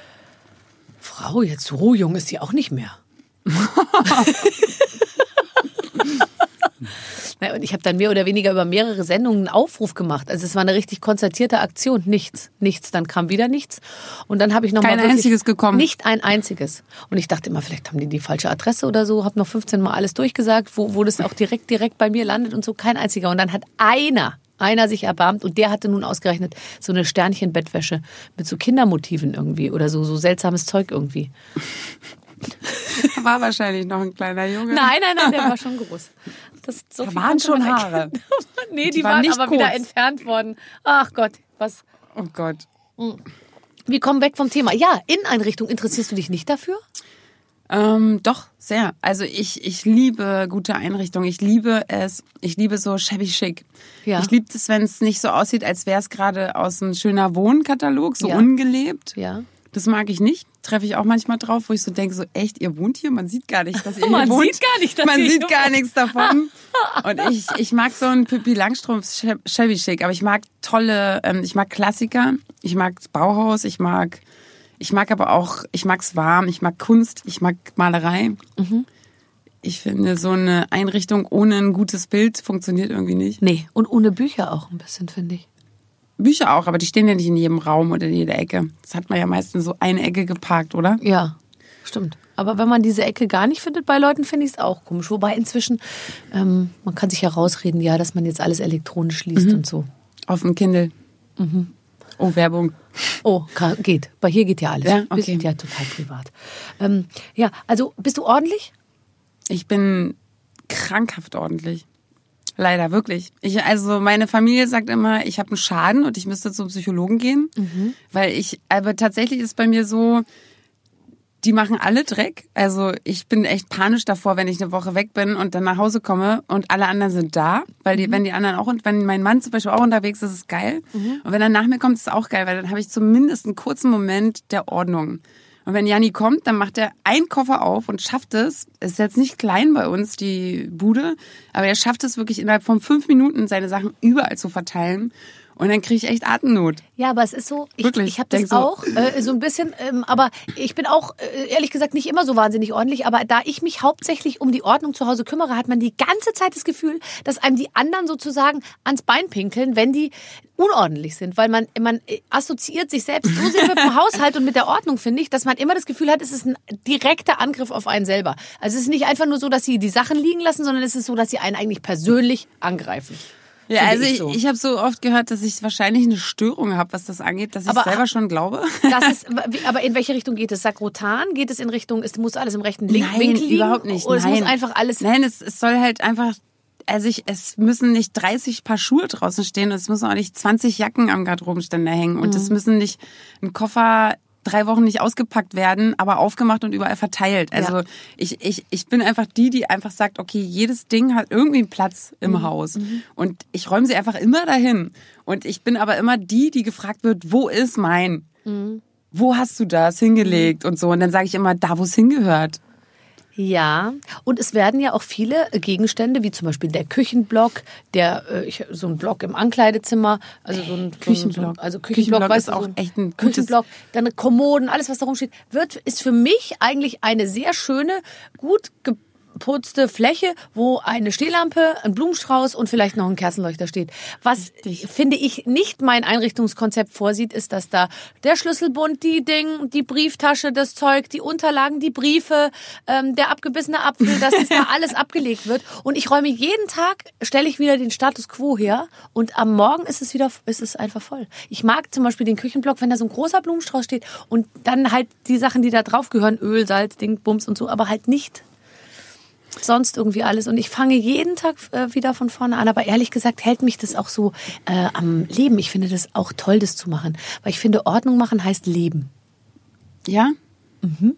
Frau. Jetzt so jung ist sie auch nicht mehr. Na, und ich habe dann mehr oder weniger über mehrere Sendungen einen Aufruf gemacht. Also es war eine richtig konzertierte Aktion. Nichts, nichts. Dann kam wieder nichts. Und dann habe ich noch Kein mal wirklich einziges gekommen. Nicht ein einziges. Und ich dachte immer, vielleicht haben die die falsche Adresse oder so. Habe noch fünfzehn Mal alles durchgesagt, wo, wo das auch direkt, direkt bei mir landet und so. Kein einziger. Und dann hat einer, einer sich erbarmt und der hatte nun ausgerechnet so eine Sternchen-Bettwäsche mit so Kindermotiven irgendwie oder so, so seltsames Zeug irgendwie. War wahrscheinlich noch ein kleiner Junge. Nein, nein, nein, der war schon groß. Das, so Da viel waren konnte schon man Haare. erkennen. Nee, die, Die waren, waren nicht aber wieder kurz. entfernt worden. Ach Gott, was. Oh Gott. Wir kommen weg vom Thema. Ja, Inneneinrichtung, interessierst du dich nicht dafür? Ähm, doch, sehr. Also ich, ich liebe gute Einrichtungen. Ich liebe es. Ich liebe so shabby chic. Ja. Ich liebe es, wenn es nicht so aussieht, als wäre es gerade aus einem schöner Wohnkatalog, so Ja. ungelebt. Ja. Das mag ich nicht. Treffe ich auch manchmal drauf, wo ich so denke, so echt, ihr wohnt hier? Man sieht gar nicht, dass ihr Man hier wohnt. sieht gar nicht, dass Man ihr sieht hier gar wohnt. nichts davon. Und ich, ich mag so einen Pippi Langstrumpf shabby chic, aber ich mag tolle, ähm, ich mag Klassiker, ich mag Bauhaus, ich mag, ich mag aber auch, ich mag's warm, ich mag Kunst, ich mag Malerei. Mhm. Ich finde, so eine Einrichtung ohne ein gutes Bild funktioniert irgendwie nicht. Nee, und ohne Bücher auch ein bisschen, finde ich. Bücher auch, aber die stehen ja nicht in jedem Raum oder in jeder Ecke. Das hat man ja meistens so eine Ecke geparkt, oder? Ja, stimmt. Aber wenn man diese Ecke gar nicht findet bei Leuten, finde ich es auch komisch. Wobei inzwischen, ähm, man kann sich ja rausreden, ja, dass man jetzt alles elektronisch liest Mhm. und so. Auf dem Kindle. Oh, Werbung. Oh, ka- geht. Bei hier geht ja alles. Ja, Wir okay. sind ja total privat. Ähm, ja, also bist du ordentlich? Ich bin krankhaft ordentlich. Leider, wirklich. Ich, also meine Familie sagt immer, ich habe einen Schaden und ich müsste zum Psychologen gehen. Mhm. Weil ich, aber tatsächlich ist bei mir so, die machen alle Dreck. Also ich bin echt panisch davor, wenn ich eine Woche weg bin und dann nach Hause komme und alle anderen sind da. Weil die, mhm. wenn die anderen auch, wenn mein Mann zum Beispiel auch unterwegs ist, ist es geil. Mhm. Und wenn er nach mir kommt, ist es auch geil, weil dann habe ich zumindest einen kurzen Moment der Ordnung. Und wenn Janni kommt, dann macht er einen Koffer auf und schafft es. Es ist jetzt nicht klein bei uns, die Bude, aber er schafft es wirklich innerhalb von fünf Minuten, seine Sachen überall zu verteilen. Und dann kriege ich echt Atemnot. Ja, aber es ist so, ich, ich habe das auch so, äh, so ein bisschen, ähm, aber ich bin auch, äh, ehrlich gesagt, nicht immer so wahnsinnig ordentlich. Aber da ich mich hauptsächlich um die Ordnung zu Hause kümmere, hat man die ganze Zeit das Gefühl, dass einem die anderen sozusagen ans Bein pinkeln, wenn die unordentlich sind. Weil man, man assoziiert sich selbst so sehr mit dem Haushalt und mit der Ordnung, finde ich, dass man immer das Gefühl hat, es ist ein direkter Angriff auf einen selber. Also es ist nicht einfach nur so, dass sie die Sachen liegen lassen, sondern es ist so, dass sie einen eigentlich persönlich angreifen. Ja, also ich, so. ich habe so oft gehört, dass ich wahrscheinlich eine Störung habe, was das angeht, dass ich aber, selber schon glaube. Das ist, aber in welche Richtung geht es? Sakrotan? Geht es in Richtung, es muss alles im rechten Link- Nein, Winkel liegen? Überhaupt nicht. Oder Nein. es muss einfach alles... Nein, es, es soll halt einfach... Also ich, es müssen nicht dreißig Paar Schuhe draußen stehen und es müssen auch nicht zwanzig Jacken am Garderobenständer hängen. Und es mhm. müssen nicht ein Koffer... drei Wochen nicht ausgepackt werden, aber aufgemacht und überall verteilt. Also ja. ich, ich, ich bin einfach die, die einfach sagt, okay, jedes Ding hat irgendwie einen Platz im mhm. Haus. Mhm. Und ich räume sie einfach immer dahin. Und ich bin aber immer die, die gefragt wird, wo ist mein? Mhm. Wo hast du das hingelegt? Mhm. Und so. Und dann sage ich immer, da, wo es hingehört. Ja, und es werden ja auch viele Gegenstände, wie zum Beispiel der Küchenblock, der äh, ich, so ein Block im Ankleidezimmer, also so ein Küchenblock, so, also Küchenblock, Küchenblock weißt ist du, auch so ein echt ein Küchenblock, dann Kommoden, alles was da rumsteht, wird ist für mich eigentlich eine sehr schöne, gut ge putzte Fläche, wo eine Stehlampe, ein Blumenstrauß und vielleicht noch ein Kerzenleuchter steht. Was, Richtig. finde ich, nicht mein Einrichtungskonzept vorsieht, ist, dass da der Schlüsselbund, die Ding, die Brieftasche, das Zeug, die Unterlagen, die Briefe, ähm, der abgebissene Apfel, dass das da alles abgelegt wird. Und ich räume jeden Tag, stelle ich wieder den Status quo her und am Morgen ist es wieder, ist es einfach voll. Ich mag zum Beispiel den Küchenblock, wenn da so ein großer Blumenstrauß steht und dann halt die Sachen, die da drauf gehören, Öl, Salz, Ding, Bums und so, aber halt nicht sonst irgendwie alles. Und ich fange jeden Tag äh, wieder von vorne an. Aber ehrlich gesagt hält mich das auch so äh, am Leben. Ich finde das auch toll, das zu machen. Weil ich finde, Ordnung machen heißt Leben. Ja? Mhm.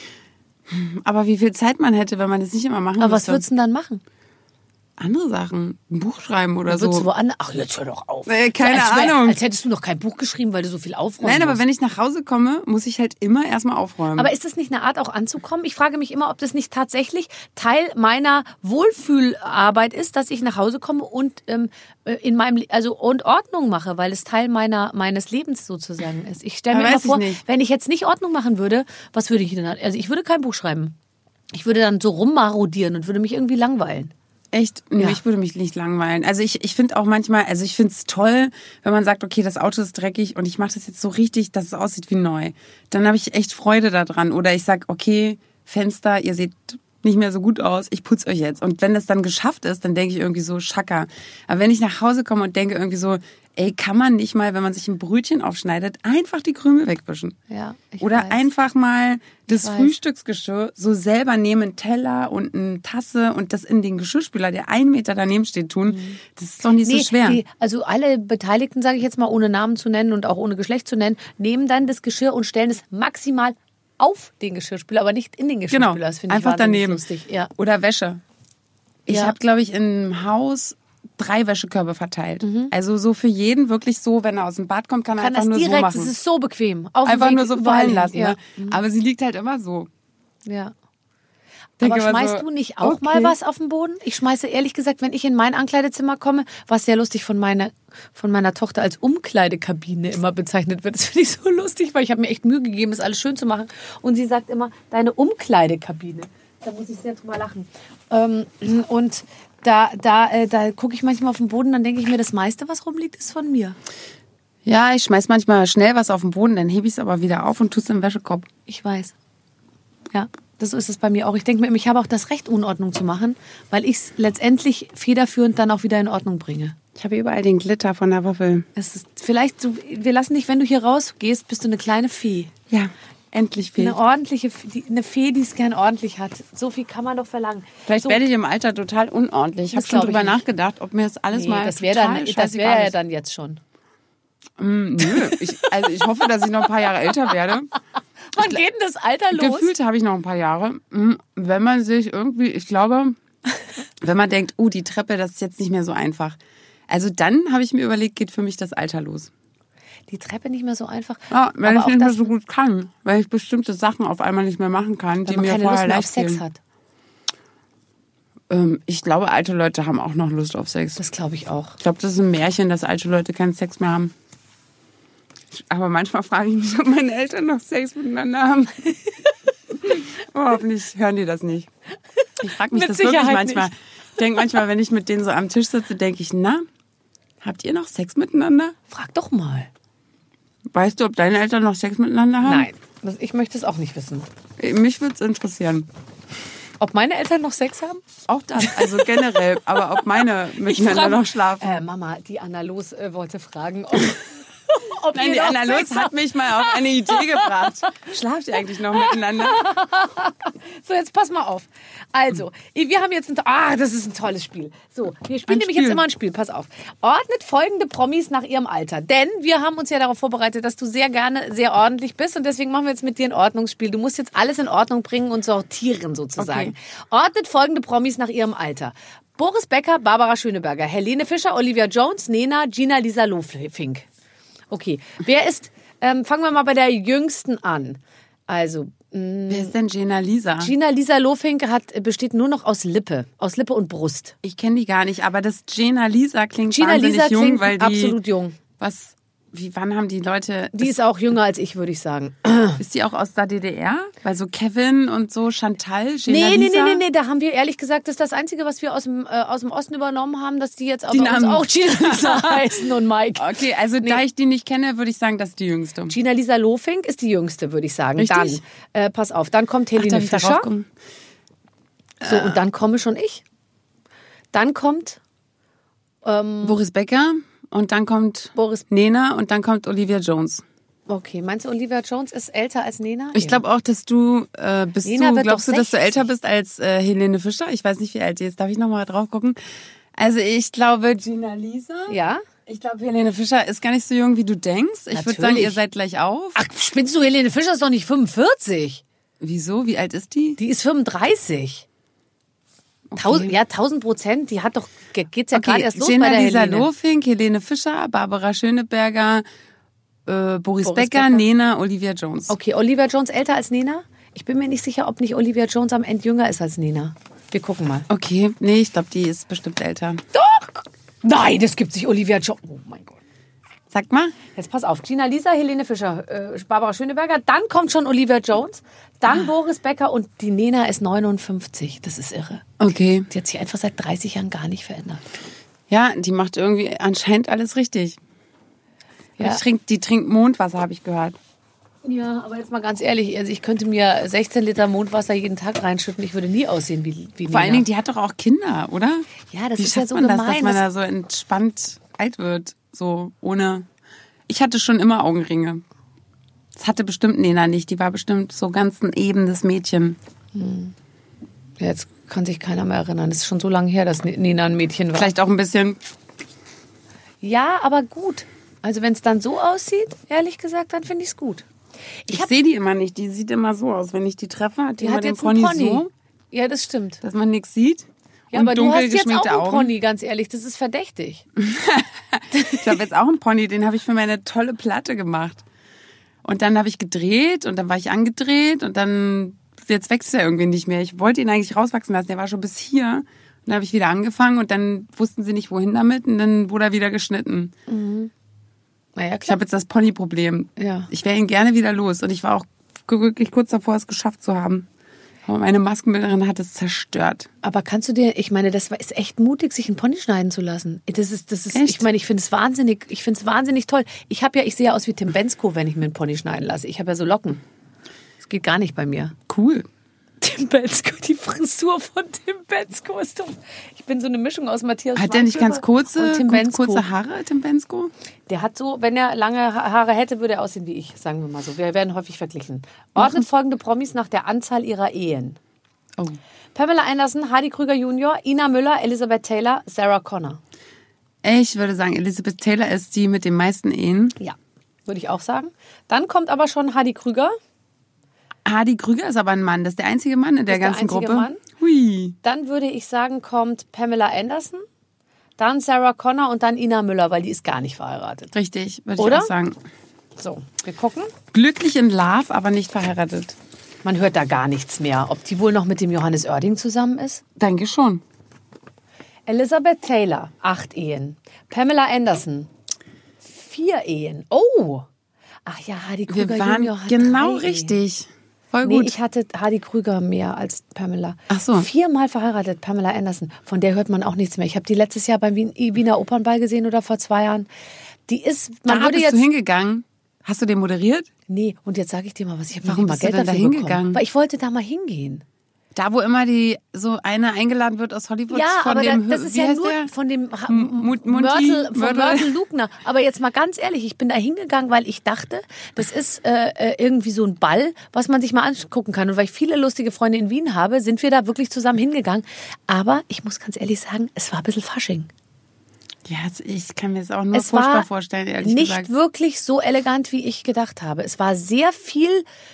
Aber wie viel Zeit man hätte, wenn man das nicht immer machen würde. Aber was würdest du denn dann machen? Andere Sachen, ein Buch schreiben oder so. Du woanders? Ach, jetzt hör doch auf. Äh, keine als, Ahnung. Als hättest du noch kein Buch geschrieben, weil du so viel aufräumen Nein, aber musst. wenn ich nach Hause komme, muss ich halt immer erstmal aufräumen. Aber ist das nicht eine Art, auch anzukommen? Ich frage mich immer, ob das nicht tatsächlich Teil meiner Wohlfühlarbeit ist, dass ich nach Hause komme und ähm, in meinem also und Ordnung mache, weil es Teil meiner meines Lebens sozusagen ist. Ich stelle mir immer vor, ich wenn ich jetzt nicht Ordnung machen würde, was würde ich denn? Also ich würde kein Buch schreiben. Ich würde dann so rummarodieren und würde mich irgendwie langweilen. Echt? Nee, ja. Ich würde mich nicht langweilen. Also ich, ich finde auch manchmal, also ich finde es toll, wenn man sagt, okay, das Auto ist dreckig und ich mache das jetzt so richtig, dass es aussieht wie neu. Dann habe ich echt Freude daran. Oder ich sag, okay, Fenster, ihr seht nicht mehr so gut aus, ich putze euch jetzt. Und wenn das dann geschafft ist, dann denke ich irgendwie so, Schaka. Aber wenn ich nach Hause komme und denke irgendwie so, ey, kann man nicht mal, wenn man sich ein Brötchen aufschneidet, einfach die Krümel wegwischen? Ja, ich Oder weiß. einfach mal das Ich Frühstücksgeschirr so selber nehmen, einen Teller und eine Tasse und das in den Geschirrspüler, der einen Meter daneben steht, tun. Das ist doch nicht nee, so schwer. Nee, also alle Beteiligten, sage ich jetzt mal, ohne Namen zu nennen und auch ohne Geschlecht zu nennen, nehmen dann das Geschirr und stellen es maximal auf den Geschirrspüler, aber nicht in den Geschirrspüler. Genau, das finde ich einfach daneben. Lustig. Ja. Oder Wäsche. Ich Ja. habe, glaube ich, im Haus drei Wäschekörbe verteilt. Mhm. Also so für jeden wirklich so, wenn er aus dem Bad kommt, kann er Kann einfach das nur direkt, so machen. es ist so bequem. Auf dem Einfach Weg nur so überall fallen hin. lassen. Ja. Ne? Aber sie liegt halt immer so. Ja. Denke Aber immer schmeißt so, du nicht auch okay. mal was auf den Boden? Ich schmeiße ehrlich gesagt, wenn ich in mein Ankleidezimmer komme, was sehr lustig von meiner, von meiner Tochter als Umkleidekabine immer bezeichnet wird. Das finde ich so lustig, weil ich habe mir echt Mühe gegeben, das alles schön zu machen. Und sie sagt immer, deine Umkleidekabine. Da muss ich sehr drüber lachen. Ähm, und da, da, äh, da gucke ich manchmal auf den Boden, dann denke ich mir, das meiste, was rumliegt, ist von mir. Ja, ich schmeiß manchmal schnell was auf den Boden, dann hebe ich es aber wieder auf und tue es im Wäschekorb. Ich weiß. Ja, das ist es bei mir auch. Ich denke mir, ich habe auch das Recht, Unordnung zu machen, weil ich es letztendlich federführend dann auch wieder in Ordnung bringe. Ich habe überall den Glitter von der Waffel. Es ist vielleicht so, wir lassen dich, wenn du hier rausgehst, bist du eine kleine Fee. Ja. endlich Fee. Eine ordentliche, die, eine Fee, die es gern ordentlich hat. So viel kann man doch verlangen. Vielleicht so. werde ich im Alter total unordentlich. Ich habe schon drüber nachgedacht, ob mir das alles nee, mal das wäre total dann, das scheißegal wäre ja ist. dann jetzt schon. Mm, nö, ich, also ich hoffe, dass ich noch ein paar Jahre älter werde. Wann geht denn das Alter los? Gefühlt habe ich noch ein paar Jahre. Wenn man sich irgendwie, ich glaube, wenn man denkt, oh, die Treppe, das ist jetzt nicht mehr so einfach. Also dann habe ich mir überlegt, geht für mich das Alter los. Die Treppe nicht mehr so einfach. Ja, wenn aber ich nicht mehr das, so gut kann, weil ich bestimmte Sachen auf einmal nicht mehr machen kann, die wenn man mir keine vorher Lust mehr auf leicht Sex fielen. hat. Ähm, ich glaube, alte Leute haben auch noch Lust auf Sex. Das glaube ich auch. Ich glaube, das ist ein Märchen, dass alte Leute keinen Sex mehr haben. Aber manchmal frage ich mich, ob meine Eltern noch Sex miteinander haben. Oh, hoffentlich hören die das nicht. Ich frage mich Mit das wirklich Sicherheit manchmal. nicht. Ich denke manchmal, wenn ich mit denen so am Tisch sitze, denke ich, na, habt ihr noch Sex miteinander? Frag doch mal. Weißt du, ob deine Eltern noch Sex miteinander haben? Nein, das, ich möchte es auch nicht wissen. Mich würde es interessieren. Ob meine Eltern noch Sex haben? Auch das, also generell. Aber ob meine miteinander frag- noch schlafen. Äh, Mama, die Anna Los äh, wollte fragen, ob, ob Nein, ihr die noch Anna Sex Lutz hat mich mal auf eine Idee gebracht. Schlaft ihr eigentlich noch miteinander? So, jetzt pass mal auf. Also, wir haben jetzt ein... Ah, das ist ein tolles Spiel. So, wir spielen Ein nämlich Spiel. jetzt immer ein Spiel. Pass auf. Ordnet folgende Promis nach ihrem Alter. Denn wir haben uns ja darauf vorbereitet, dass du sehr gerne sehr ordentlich bist. Und deswegen machen wir jetzt mit dir ein Ordnungsspiel. Du musst jetzt alles in Ordnung bringen und sortieren sozusagen. Okay. Ordnet folgende Promis nach ihrem Alter. Boris Becker, Barbara Schöneberger, Helene Fischer, Olivia Jones, Nena, Gina Lisa Lofink. Okay, wer ist... Ähm, fangen wir mal bei der Jüngsten an. Also... Wer ist denn Gina Lisa? Gina Lisa Lofink hat, besteht nur noch aus Lippe. Aus Lippe und Brust. Ich kenne die gar nicht, aber das Gina Lisa klingt Gina wahnsinnig Lisa jung, klingt weil die... absolut jung. Was, wie, wann haben die Leute... Die ist auch jünger als ich, würde ich sagen. Ist die auch aus der D D R? Weil so Kevin und so Chantal, Gina Nee, nee, Lisa? nee, nee, nee, da haben wir ehrlich gesagt, das ist das Einzige, was wir aus dem, äh, aus dem Osten übernommen haben, dass die jetzt auch, Die bei uns Namen. auch Gina Lisa heißen und Mike. Okay, also da ich die nicht kenne, würde ich sagen, das ist die Jüngste. Gina Lisa Lofink ist die Jüngste, würde ich sagen. Richtig? Dann, äh, pass auf, dann kommt Helene darf ich da Fischer. raufgucken? So, und dann komme schon ich. Dann kommt Boris Becker und dann kommt Boris. Nena und dann kommt Olivia Jones. Okay, meinst du, Olivia Jones ist älter als Nena? Ich Ja. glaube auch, dass du, äh, bist Nena du, wird glaubst doch du, dass du sechzig. älter bist als äh, Helene Fischer? Ich weiß nicht, wie alt die ist. Darf ich nochmal drauf gucken? Also ich glaube Gina Lisa. Ja? Ich glaube, Helene Fischer ist gar nicht so jung, wie du denkst. Ich würde sagen, Natürlich. ihr seid gleich auf. Ach, spinnst du, Helene Fischer ist doch nicht fünfundvierzig. Wieso? Wie alt ist die? Die ist fünfunddreißig. Tausend, ja, tausend Prozent. Die hat doch, geht's ja gerade erst los Gina bei der Lisa Helene. Lofink, Helene Fischer, Barbara Schöneberger, äh, Boris, Boris Becker, Becker. Nena, Olivia Jones. Okay, Olivia Jones älter als Nena? Ich bin mir nicht sicher, ob nicht Olivia Jones am Ende jünger ist als Nena. Wir gucken mal. Okay, nee, ich glaube, die ist bestimmt älter. Doch! Nein, das gibt sich Olivia Jones. Oh mein Gott. Sag mal. Jetzt pass auf. Gina Lisa, Helene Fischer, äh, Barbara Schöneberger. Dann kommt schon Olivia Jones. Dann Boris Becker und die Nena ist neunundfünfzig. Das ist irre. Okay. Die hat sich einfach seit dreißig Jahren gar nicht verändert. Ja, die macht irgendwie anscheinend alles richtig. Ja. Die, trinkt, die trinkt Mondwasser, habe ich gehört. Ja, aber jetzt mal ganz ehrlich, also ich könnte mir sechzehn Liter Mondwasser jeden Tag reinschütten. Ich würde nie aussehen wie, wie Vor allen Nena. Dingen, die hat doch auch Kinder, oder? Ja, das Wie ist ja schafft so man das, gemein. dass man Das- da so entspannt alt wird, so ohne... Ich hatte schon immer Augenringe. Das hatte bestimmt Nena nicht. Die war bestimmt so ganz ein ebenes Mädchen. Ja, jetzt kann sich keiner mehr erinnern. Das ist schon so lange her, dass Nena ein Mädchen war. Vielleicht auch ein bisschen... Ja, aber gut. Also wenn es dann so aussieht, ehrlich gesagt, dann finde ich es gut. Ich, hab- sehe die immer nicht. Die sieht immer so aus. Wenn ich die treffe, hat die, Die immer hat den jetzt einen Pony, Pony. so, Ja, das stimmt. dass man nichts sieht. Ja, und aber du dunkel hast jetzt auch geschminkte einen Augen. Pony, ganz ehrlich. Das ist verdächtig. Ich habe jetzt auch einen Pony, den habe ich für meine tolle Platte gemacht. Und dann habe ich gedreht und dann war ich angedreht und dann, jetzt wächst er irgendwie nicht mehr. Ich wollte ihn eigentlich rauswachsen lassen, der war schon bis hier. Und dann habe ich wieder angefangen und dann wussten sie nicht, wohin damit und dann wurde er wieder geschnitten. Naja, Ich klar. habe jetzt das Pony-Problem. Ja. Ich wäre ihn gerne wieder los und ich war auch wirklich kurz davor, es geschafft zu haben. Aber meine Maskenbildnerin hat es zerstört. Aber kannst du dir, ich meine, das war- ist echt mutig, sich einen Pony schneiden zu lassen. Das ist, das ist, Echt? ich meine, ich finde es wahnsinnig, ich finde es wahnsinnig toll. Ich habe ja, ich sehe ja aus wie Tim Bensko, wenn ich mir einen Pony schneiden lasse. Ich habe ja so Locken. Das geht gar nicht bei mir. Cool. Tim Bendzko, die Frisur von Tim Bendzko ist doch... Ich bin so eine Mischung aus Matthias Hat der nicht ganz kurze, und Tim kurz, Bendzko. kurze Haare, Tim Bendzko? Der hat so, wenn er lange Ha- Haare hätte, würde er aussehen wie ich, sagen wir mal so. Wir werden häufig verglichen. Ordnet folgende Promis nach der Anzahl ihrer Ehen. Oh. Pamela Anderson, Hardy Krüger Junior, Ina Müller, Elizabeth Taylor, Sarah Connor. Ich würde sagen, Elizabeth Taylor ist die mit den meisten Ehen. Ja, würde ich auch sagen. Dann kommt aber schon Hardy Krüger. Hardy Krüger ist aber ein Mann. Das ist der einzige Mann in der ist der ganzen einzige Gruppe. Mann. Hui. Dann würde ich sagen, kommt Pamela Anderson, dann Sarah Connor und dann Ina Müller, weil die ist gar nicht verheiratet. Richtig, würde Oder? ich auch sagen. So, wir gucken. Glücklich in Love, aber nicht verheiratet. Man hört da gar nichts mehr. Ob die wohl noch mit dem Johannes Oerding zusammen ist? Denke schon. Elizabeth Taylor, acht Ehen. Pamela Anderson, vier Ehen. Oh! Ach ja, Hardy Wir Krüger waren Junior hat genau drei richtig. Voll Nee, gut. ich hatte Hardy Krüger mehr als Pamela. Ach so. Viermal verheiratet, Pamela Anderson. Von der hört man auch nichts mehr. Ich habe die letztes Jahr beim Wien, Wiener Opernball gesehen oder vor zwei Jahren. Die ist, man da würde bist jetzt... du hingegangen. Hast du den moderiert? Nee, und jetzt sage ich dir mal was. Ich habe Warum mal bist du Geld denn da dafür bekommen. hingegangen? Weil ich wollte da mal hingehen. Da, wo immer die so eine eingeladen wird aus Hollywood. Ja, von aber dem, da, das ist wie ja heißt nur der? von dem Ha- M- Mut- Munti? Mörtel, von Mörtel? Mörtel Lugner. Aber jetzt mal ganz ehrlich, ich bin da hingegangen, weil ich dachte, das ist äh, äh, irgendwie so ein Ball, was man sich mal angucken kann. Und weil ich viele lustige Freunde in Wien habe, sind wir da wirklich zusammen hingegangen. Aber ich muss ganz ehrlich sagen, es war ein bisschen Fasching. Ja, ich kann mir das auch nur Es furchtbar war vorstellen, ehrlich nicht gesagt. wirklich so elegant, wie ich gedacht habe. Es war sehr viel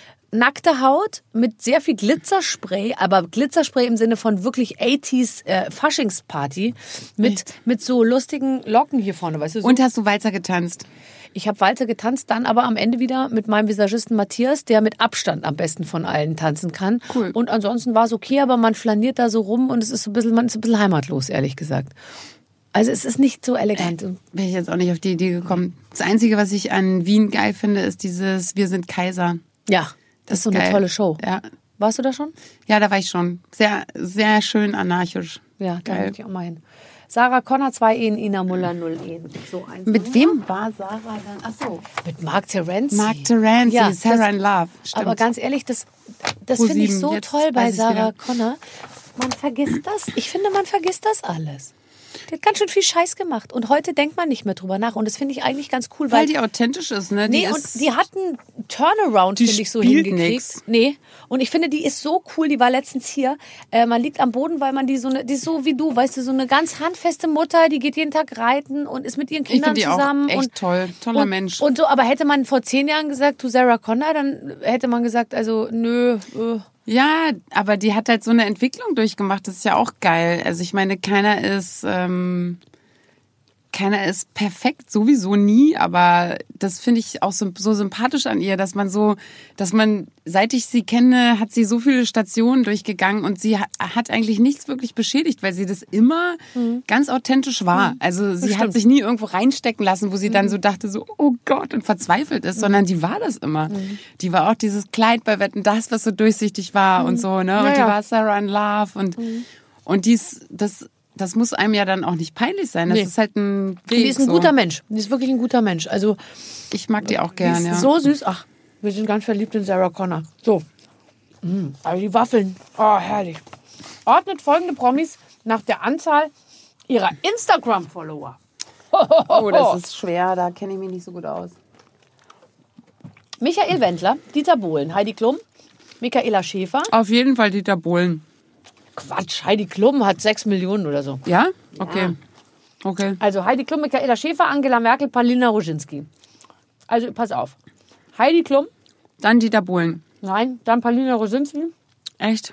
nackte Haut mit sehr viel Glitzerspray, aber Glitzerspray im Sinne von wirklich achtziger äh, Faschingsparty mit, mit so lustigen Locken hier vorne, weißt du? So. Und hast du Walzer getanzt? Ich habe Walzer getanzt, dann aber am Ende wieder mit meinem Visagisten Matthias, der mit Abstand am besten von allen tanzen kann. Cool. Und ansonsten war es okay, aber man flaniert da so rum und es ist so ein bisschen, man ist ein bisschen heimatlos, ehrlich gesagt. Also es ist nicht so elegant. Bin ich jetzt auch nicht auf die Idee gekommen. Das Einzige, was ich an Wien geil finde, ist dieses Wir sind Kaiser. Ja, das ist so eine geil. tolle Show. Ja. Warst du da schon? Ja, da war ich schon. Sehr, sehr schön anarchisch. Ja, da Geil. möchte ich auch mal hin. Sarah Connor, zwei Ehen, Ina Müller, null Ehen. So eins. Mit wem war Sarah dann? Ach so. Mit Mark Terenzi. Mark Terenzi, Ja, Sarah das- in Love. Stimmt. Aber ganz ehrlich, das, das Pro finde ich sieben, so jetzt toll bei weiß ich's Sarah wieder. Connor. Man vergisst das. Ich finde, man vergisst das alles. Die hat ganz schön viel Scheiß gemacht. Und heute denkt man nicht mehr drüber nach. Und das finde ich eigentlich ganz cool. Weil Weil, die authentisch ist, ne? nee, die und ist, die hat einen Turnaround, Die finde ich, so spielt hingekriegt. nix. Nee. Und ich finde, die ist so cool. Die war letztens hier. Äh, man liegt am Boden, weil man die so eine, die ist so wie du, weißt du, so eine ganz handfeste Mutter, die geht jeden Tag reiten und ist mit ihren ich Kindern finde die auch zusammen. echt und, toll. Toller und, Mensch. Und so, aber hätte man vor zehn Jahren gesagt, du Sarah Connor, dann hätte man gesagt, also nö. Äh. Ja, aber die hat halt so eine Entwicklung durchgemacht. Das ist ja auch geil. Also ich meine, keiner ist... Ähm Keiner ist perfekt, sowieso nie, aber das finde ich auch so, so sympathisch an ihr, dass man so, dass man, seit ich sie kenne, hat sie so viele Stationen durchgegangen und sie hat, hat eigentlich nichts wirklich beschädigt, weil sie das immer mhm. ganz authentisch war. Also sie hat sich nie irgendwo reinstecken lassen, wo sie mhm. dann so dachte, so, oh Gott, und verzweifelt ist, mhm. sondern die war das immer. Mhm. Die war auch dieses Kleid bei Wetten, das, was so durchsichtig war mhm. und so, ne? Und ja, die ja. war Sarah in Love und, mhm. und dies, das, Das muss einem ja dann auch nicht peinlich sein. Das nee. ist halt ein Weg. Die ist ein so. guter Mensch. Die ist wirklich ein guter Mensch. Also ich mag die auch gern, die ist ja. so süß. Ach, wir sind ganz verliebt in Sarah Connor. So. Mm, aber die Waffeln. Oh, herrlich. Ordnet folgende Promis nach der Anzahl ihrer Instagram-Follower. Oh, das ist schwer. Da kenne ich mich nicht so gut aus. Michael Wendler, Dieter Bohlen, Heidi Klum, Michaela Schäfer. Auf jeden Fall Dieter Bohlen. Quatsch, Heidi Klum hat sechs Millionen oder so. Ja? Okay. Ja. Okay. Also Heidi Klum, Michaela Schäfer, Angela Merkel, Paulina Roginski. Also pass auf. Heidi Klum. Dann Dieter Bohlen. Nein, dann Paulina Roginski. Echt?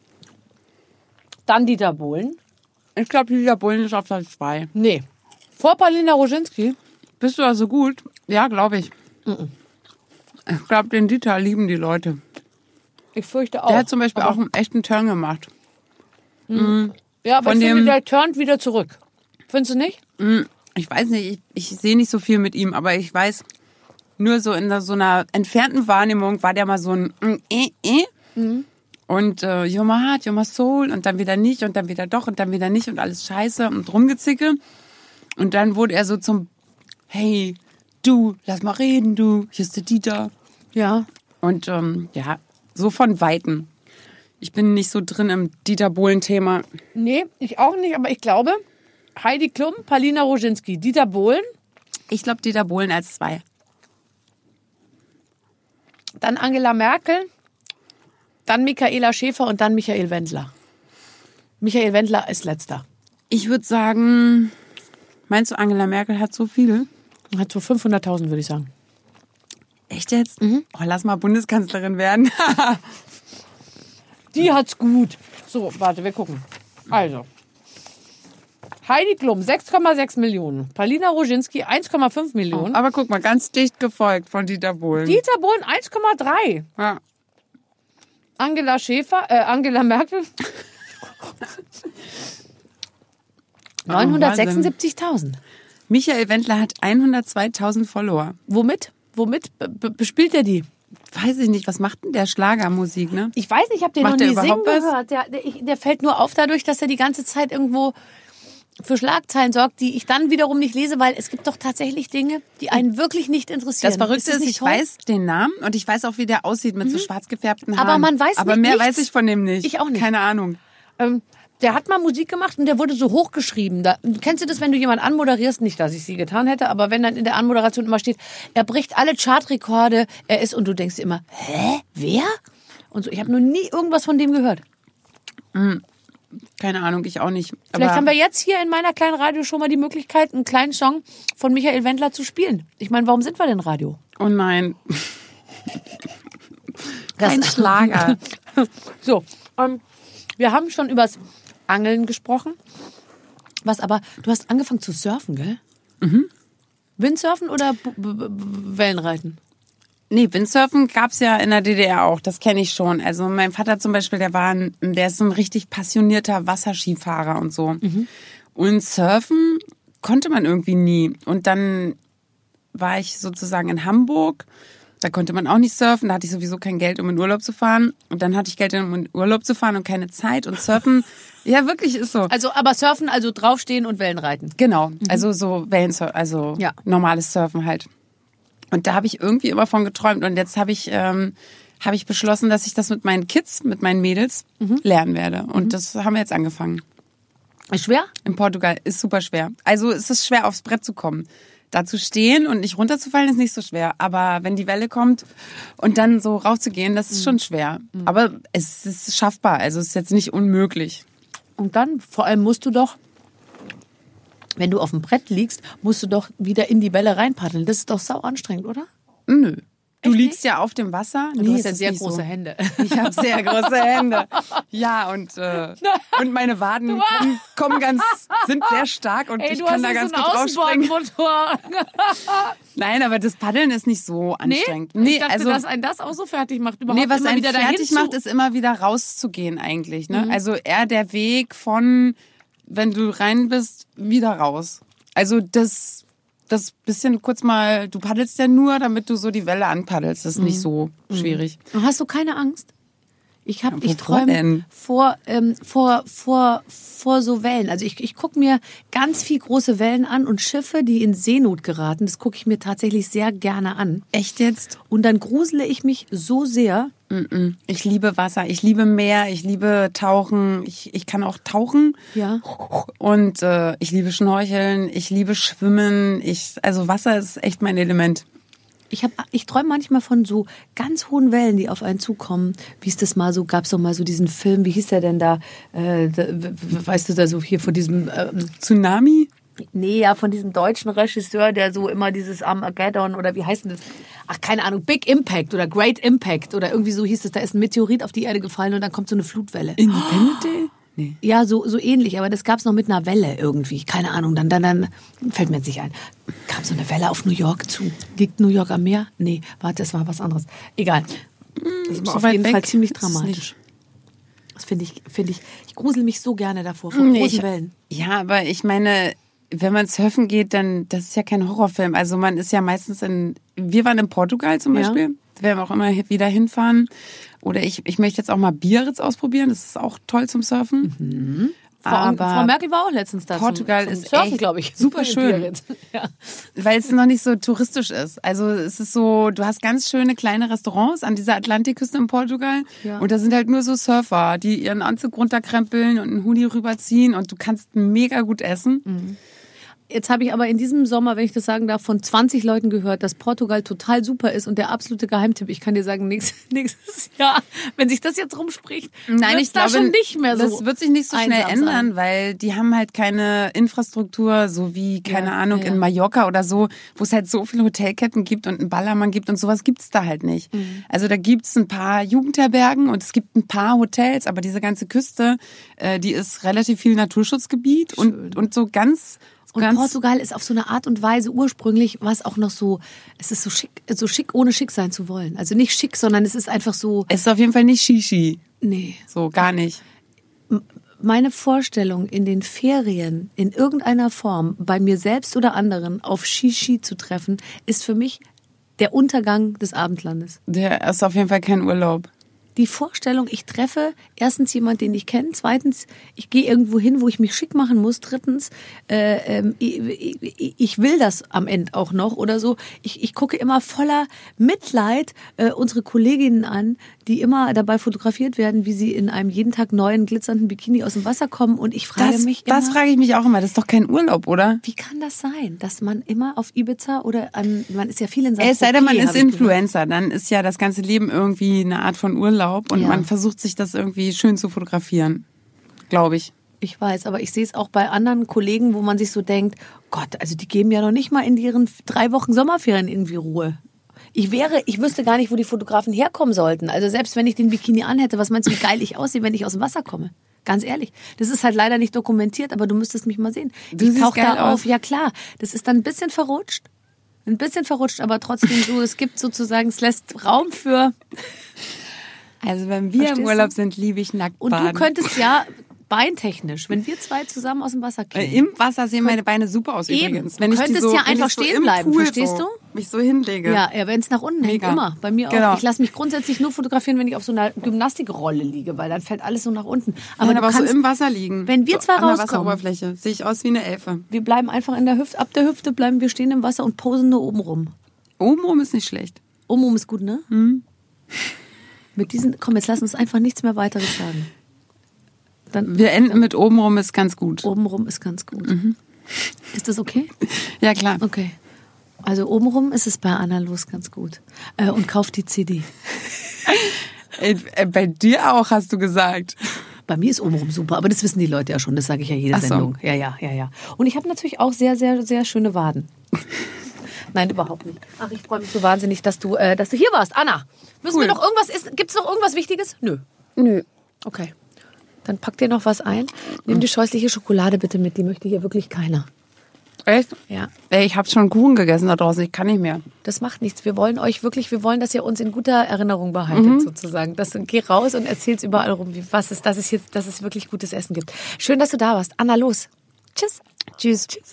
Dann Dieter Bohlen. Ich glaube, Dieter Bohlen ist auf Platz zwei. Nee. Vor Paulina Roginski. Bist du also gut? Ja, glaube ich. Mm-mm. Ich glaube, den Dieter lieben die Leute. Ich fürchte auch. Der hat zum Beispiel aber auch einen echten Turn gemacht. Mhm. Ja, aber Von ich dem, finde, der turnt wieder zurück. Findest du nicht? Ich weiß nicht, ich, ich sehe nicht so viel mit ihm, aber ich weiß, nur so in so einer entfernten Wahrnehmung war der mal so ein äh, äh. Mhm. Und äh, you're my heart, you're my soul und dann wieder nicht und dann wieder doch und dann wieder nicht und alles scheiße und rumgezicke. Und dann wurde er so zum, hey, du, lass mal reden, du, hier ist der Dieter. Ja. Und ähm, ja, so von Weitem. Ich bin nicht so drin im Dieter Bohlen-Thema. Nee, ich auch nicht, aber ich glaube, Heidi Klum, Paulina Roginski, Dieter Bohlen. Ich glaube Dieter Bohlen als zwei. Dann Angela Merkel, dann Michaela Schäfer und dann Michael Wendler. Michael Wendler ist letzter. Ich würde sagen, meinst du, Angela Merkel hat so viel? Hat so fünfhunderttausend, würde ich sagen. Echt jetzt? Mhm. Oh, lass mal Bundeskanzlerin werden. Die hat's gut. So, warte, wir gucken. Also. Heidi Klum, sechs Komma sechs Millionen. Paulina Roginski, eins Komma fünf Millionen. Oh, aber guck mal, ganz dicht gefolgt von Dieter Bohlen. Dieter Bohlen, eins Komma drei. Ja. Angela Schäfer, äh, Angela Merkel. neunhundertsechsundsiebzigtausend. Michael Wendler hat hundertzweitausend Follower. Womit? Womit be- bespielt er die? Weiß ich nicht, was macht denn der Schlagermusik, ne? Ich weiß nicht, ich habe den Macht noch der nie singen überhaupt was? gehört. Der, der, ich- der fällt nur auf dadurch, dass er die ganze Zeit irgendwo für Schlagzeilen sorgt, die ich dann wiederum nicht lese, weil es gibt doch tatsächlich Dinge, die einen wirklich nicht interessieren. Das Verrückte das ist, nicht ich toll? weiß den Namen und ich weiß auch, wie der aussieht mit so schwarz gefärbten Haaren. Aber man weiß Aber nicht- mehr nichts. weiß ich von dem nicht. Ich auch nicht. Keine Ahnung. Ähm, der hat mal Musik gemacht und der wurde so hochgeschrieben. Da, kennst du das, wenn du jemanden anmoderierst? Nicht, dass ich sie getan hätte, aber wenn dann in der Anmoderation immer steht, er bricht alle Chartrekorde, er ist, und du denkst dir immer, hä, wer? Und so, ich habe noch nie irgendwas von dem gehört. Keine Ahnung, ich auch nicht. Vielleicht Aber haben wir jetzt hier in meiner kleinen Radio schon mal die Möglichkeit, einen kleinen Song von Michael Wendler zu spielen. Ich meine, warum sind wir denn Radio? oh nein. Das Kein Schlager. So, ähm, wir haben schon übers Angeln gesprochen. Was aber, du hast angefangen zu surfen, gell? Mhm. Windsurfen oder B- B- B- Wellenreiten? Nee, Windsurfen gab's ja in der D D R auch, das kenne ich schon. Also mein Vater zum Beispiel, der war ein, der ist so ein richtig passionierter Wasserskifahrer und so. Mhm. Und Surfen konnte man irgendwie nie. Und dann war ich sozusagen in Hamburg, da konnte man auch nicht surfen, da hatte ich sowieso kein Geld, um in Urlaub zu fahren. Und dann hatte ich Geld, um in Urlaub zu fahren und keine Zeit. Und Surfen, ja wirklich ist so. Also, aber surfen, also draufstehen und Wellenreiten. Genau, also so Wellensurfen, also Ja. normales Surfen halt. Und da habe ich irgendwie immer von geträumt. Und jetzt habe ich, ähm, habe ich beschlossen, dass ich das mit meinen Kids, mit meinen Mädels lernen werde. Und das haben wir jetzt angefangen. Ist schwer? In Portugal ist super schwer. Also es ist schwer, aufs Brett zu kommen. Da zu stehen und nicht runterzufallen ist nicht so schwer. Aber wenn die Welle kommt und dann so raufzugehen, das ist schon schwer. Aber es ist schaffbar. Also es ist jetzt nicht unmöglich. Und dann, vor allem musst du doch, wenn du auf dem Brett liegst, musst du doch wieder in die Welle reinpaddeln. Das ist doch sau anstrengend, oder? Nö. Du Echt liegst ja auf dem Wasser. Du Nee, hast es ja ist sehr nicht große so. Hände. Ich habe sehr große Hände. Ja, und, äh, und meine Waden kommen, kommen ganz, sind sehr stark und Ey, ich du kann hast da ja ganz so einen gut rausspringen. Außenbordmotor. Nein, aber das Paddeln ist nicht so anstrengend. Nee, ich dachte, also, dass einen das auch so fertig macht. Überhaupt nee, was immer einen wieder dahin fertig zu- macht, ist immer wieder rauszugehen eigentlich. Ne? Mhm. Also eher der Weg von, wenn du rein bist, wieder raus. Also das, das bisschen kurz mal, du paddelst ja nur, damit du so die Welle anpaddelst. Das ist Mhm. nicht so schwierig. Und hast du keine Angst? Ich habe, ich wovor träume denn? vor, ähm, vor, vor, vor so Wellen. Also ich, ich gucke mir ganz viel große Wellen an und Schiffe, die in Seenot geraten. Das gucke ich mir tatsächlich sehr gerne an. Echt jetzt? Und dann grusele ich mich so sehr. Ich liebe Wasser, ich liebe Meer, ich liebe Tauchen, ich, ich kann auch tauchen. Ja. Und äh, ich liebe Schnorcheln, ich liebe Schwimmen. Ich, also Wasser ist echt mein Element. Ich hab, ich träume manchmal von so ganz hohen Wellen, die auf einen zukommen. Wie ist das mal so? Gab es doch mal so diesen Film? Wie hieß der denn da? Äh, da w- w- weißt du da so hier von diesem? Ähm, Tsunami? Nee, ja, von diesem deutschen Regisseur, der so immer dieses Armageddon oder wie heißt denn das? Ach, keine Ahnung, Big Impact oder Great Impact oder irgendwie so hieß es. Da ist ein Meteorit auf die Erde gefallen und dann kommt so eine Flutwelle. Independent Day? Nee. Ja, so, so ähnlich, aber das gab's noch mit einer Welle irgendwie. Keine Ahnung, dann, dann, dann fällt mir jetzt nicht ein. Kam so eine Welle auf New York zu. Liegt New York am Meer? Nee, warte, das war was anderes. Egal. Das war so auf weit jeden weg Fall ziemlich ist es dramatisch. nicht. Das finde ich, finde ich, ich grusel mich so gerne davor, vor Nee, großen ich, Wellen. ja, aber ich meine, wenn man surfen geht, dann, das ist ja kein Horrorfilm. Also man ist ja meistens in, wir waren in Portugal zum Ja. Beispiel. Da werden wir auch immer wieder hinfahren. Oder ich, ich möchte jetzt auch mal Biarritz ausprobieren. Das ist auch toll zum Surfen. Frau, aber Frau Merkel war auch letztens da. Portugal zum, zum ist Surfen, echt glaube ich. super schön. Ja. Weil es noch nicht so touristisch ist. Also es ist so, du hast ganz schöne kleine Restaurants an dieser Atlantikküste in Portugal. Ja. Und da sind halt nur so Surfer, die ihren Anzug runterkrempeln und einen Hoodie rüberziehen und du kannst mega gut essen. Mhm. Jetzt habe ich aber in diesem Sommer, wenn ich das sagen darf, von zwanzig Leuten gehört, dass Portugal total super ist und der absolute Geheimtipp. Ich kann dir sagen, nächstes, nächstes Jahr, wenn sich das jetzt rumspricht, Nein, wird's ich da glaube, schon nicht mehr so. das wird sich nicht so schnell einsam ändern, sein. weil die haben halt keine Infrastruktur, so wie, keine Ja, Ahnung, ja, ja. in Mallorca oder so, wo es halt so viele Hotelketten gibt und einen Ballermann gibt und sowas gibt's da halt nicht. Mhm. Also da gibt's ein paar Jugendherbergen und es gibt ein paar Hotels, aber diese ganze Küste, äh, die ist relativ viel Naturschutzgebiet und, und so ganz... Und ganz Portugal ist auf so eine Art und Weise ursprünglich, was auch noch so, es ist so schick, so schick, ohne schick sein zu wollen. Also nicht schick, sondern es ist einfach so, es ist auf jeden Fall nicht Shishi. nee. So, gar nicht. Meine Vorstellung, in den Ferien in irgendeiner Form bei mir selbst oder anderen auf Shishi zu treffen, ist für mich der Untergang des Abendlandes. Der ist auf jeden Fall kein Urlaub. Die Vorstellung, ich treffe erstens jemanden, den ich kenne, zweitens, ich gehe irgendwo hin, wo ich mich schick machen muss, drittens, äh, ähm, ich, ich, ich will das am Ende auch noch oder so. Ich, ich gucke immer voller Mitleid äh, unsere Kolleginnen an, die immer dabei fotografiert werden, wie sie in einem jeden Tag neuen glitzernden Bikini aus dem Wasser kommen und ich frage Das, mich immer, das frage ich mich auch immer. Das ist doch kein Urlaub, oder? wie kann das sein, dass man immer auf Ibiza oder an, man ist ja viel in Es sei denn, man Saint-Tropez, ist hab ich gehört. Influencer, dann ist ja das ganze Leben irgendwie eine Art von Urlaub und Ja. man versucht sich das irgendwie schön zu fotografieren, glaube ich. Ich weiß, aber ich sehe es auch bei anderen Kollegen, wo man sich so denkt, Gott, also die geben ja noch nicht mal in ihren drei Wochen Sommerferien irgendwie Ruhe. Ich wäre, ich wüsste gar nicht, wo die Fotografen herkommen sollten. Also selbst wenn ich den Bikini anhätte, was meinst du, wie geil ich aussehe, wenn ich aus dem Wasser komme? Ganz ehrlich. Das ist halt leider nicht dokumentiert, aber du müsstest mich mal sehen. Du ich siehst tauche geil da auf. aus. Ja klar, das ist dann ein bisschen verrutscht. Ein bisschen verrutscht, aber trotzdem so, es gibt sozusagen, es lässt Raum für... Also wenn wir Verstehst im du? Urlaub sind, liebe ich nackt Und baden. du könntest ja beintechnisch, wenn wir zwei zusammen aus dem Wasser Äh, kämen. Im Wasser sehen meine Beine super aus Eben. übrigens. Du Wenn ich die könntest so, ja wenn einfach ich so stehen im bleiben, Pool verstehst so, du? mich so hinlege. Ja, ja wenn es nach unten hängt, Mega. immer. Bei mir auch. Genau. Ich lasse mich grundsätzlich nur fotografieren, wenn ich auf so einer Gymnastikrolle liege, weil dann fällt alles so nach unten. Aber Nein, du aber auch so kannst, im Wasser liegen. wenn wir so zwei an der rauskommen- Wasseroberfläche sehe ich aus wie eine Elfe. wir bleiben einfach in der Hüfte, ab der Hüfte bleiben wir stehen im Wasser und posen nur oben rum. Obenrum ist nicht schlecht. Oben rum ist gut, ne? Mhm. Mit diesen, komm, jetzt lass uns einfach nichts mehr weiteres sagen. Dann Wir enden mit obenrum ist ganz gut. obenrum ist ganz gut. Mhm. Ist das okay? Ja, klar. Okay. Also obenrum ist es bei Anna Los ganz gut. Äh, und kauft die C D. Äh, äh, Bei dir auch, hast du gesagt. Bei mir ist obenrum super, aber das wissen die Leute ja schon, das sage ich ja jede Ach so. Sendung. Ja, ja, ja, ja. Und ich habe natürlich auch sehr, sehr, sehr schöne Waden. Nein, überhaupt nicht. Ach, ich freue mich so wahnsinnig, dass du, äh, dass du hier warst. Anna, müssen Cool. wir noch irgendwas, ist, gibt's noch irgendwas Wichtiges? Nö. Nö. Okay. Dann pack dir noch was ein. Nimm die scheußliche Schokolade bitte mit, die möchte hier wirklich keiner. Echt? Ja. Ey, ich habe schon Kuchen gegessen da draußen, ich kann nicht mehr. Das macht nichts. Wir wollen euch wirklich, wir wollen, dass ihr uns in guter Erinnerung behaltet, Mhm. sozusagen. Das, geh raus und erzähl's überall rum, wie, was ist, dass es jetzt, dass es wirklich gutes Essen gibt. Schön, dass du da warst. Anna, los. Tschüss. Tschüss. Tschüss.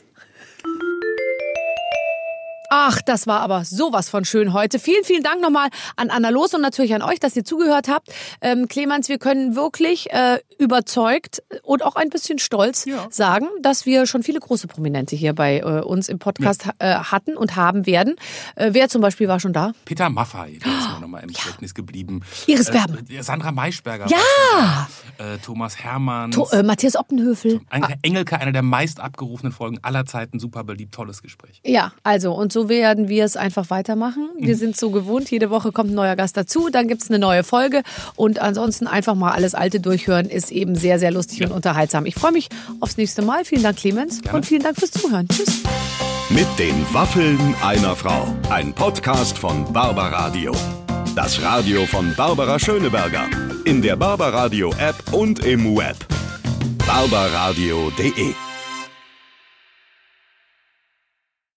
Ach, das war aber sowas von schön heute. Vielen, vielen Dank nochmal an Anna Los und natürlich an euch, dass ihr zugehört habt. Ähm, Clemens, wir können wirklich äh, überzeugt und auch ein bisschen stolz Ja. sagen, dass wir schon viele große Prominente hier bei äh, uns im Podcast Ja. äh, hatten und haben werden. Äh, wer zum Beispiel war schon da? Peter Maffay, der ist mir nochmal im Gedächtnis geblieben. Iris Berben. Äh, Sandra Maischberger. Ja! war schon da. Äh, Thomas Hermanns. To äh, Matthias Optenhöfel. Anke Engelke, einer der meist abgerufenen Folgen aller Zeiten. Super beliebt, tolles Gespräch. Ja, also und so werden wir es einfach weitermachen. Wir sind so gewohnt, jede Woche kommt ein neuer Gast dazu, dann gibt's eine neue Folge und ansonsten einfach mal alles Alte durchhören, ist eben sehr, sehr lustig Ja. und unterhaltsam. Ich freue mich aufs nächste Mal. Vielen Dank, Clemens. Gerne. Und vielen Dank fürs Zuhören. Tschüss. Mit den Waffeln einer Frau. Ein Podcast von Barbaradio. Das Radio von Barbara Schöneberger. In der Barbaradio App und im Web. barbaradio punkt de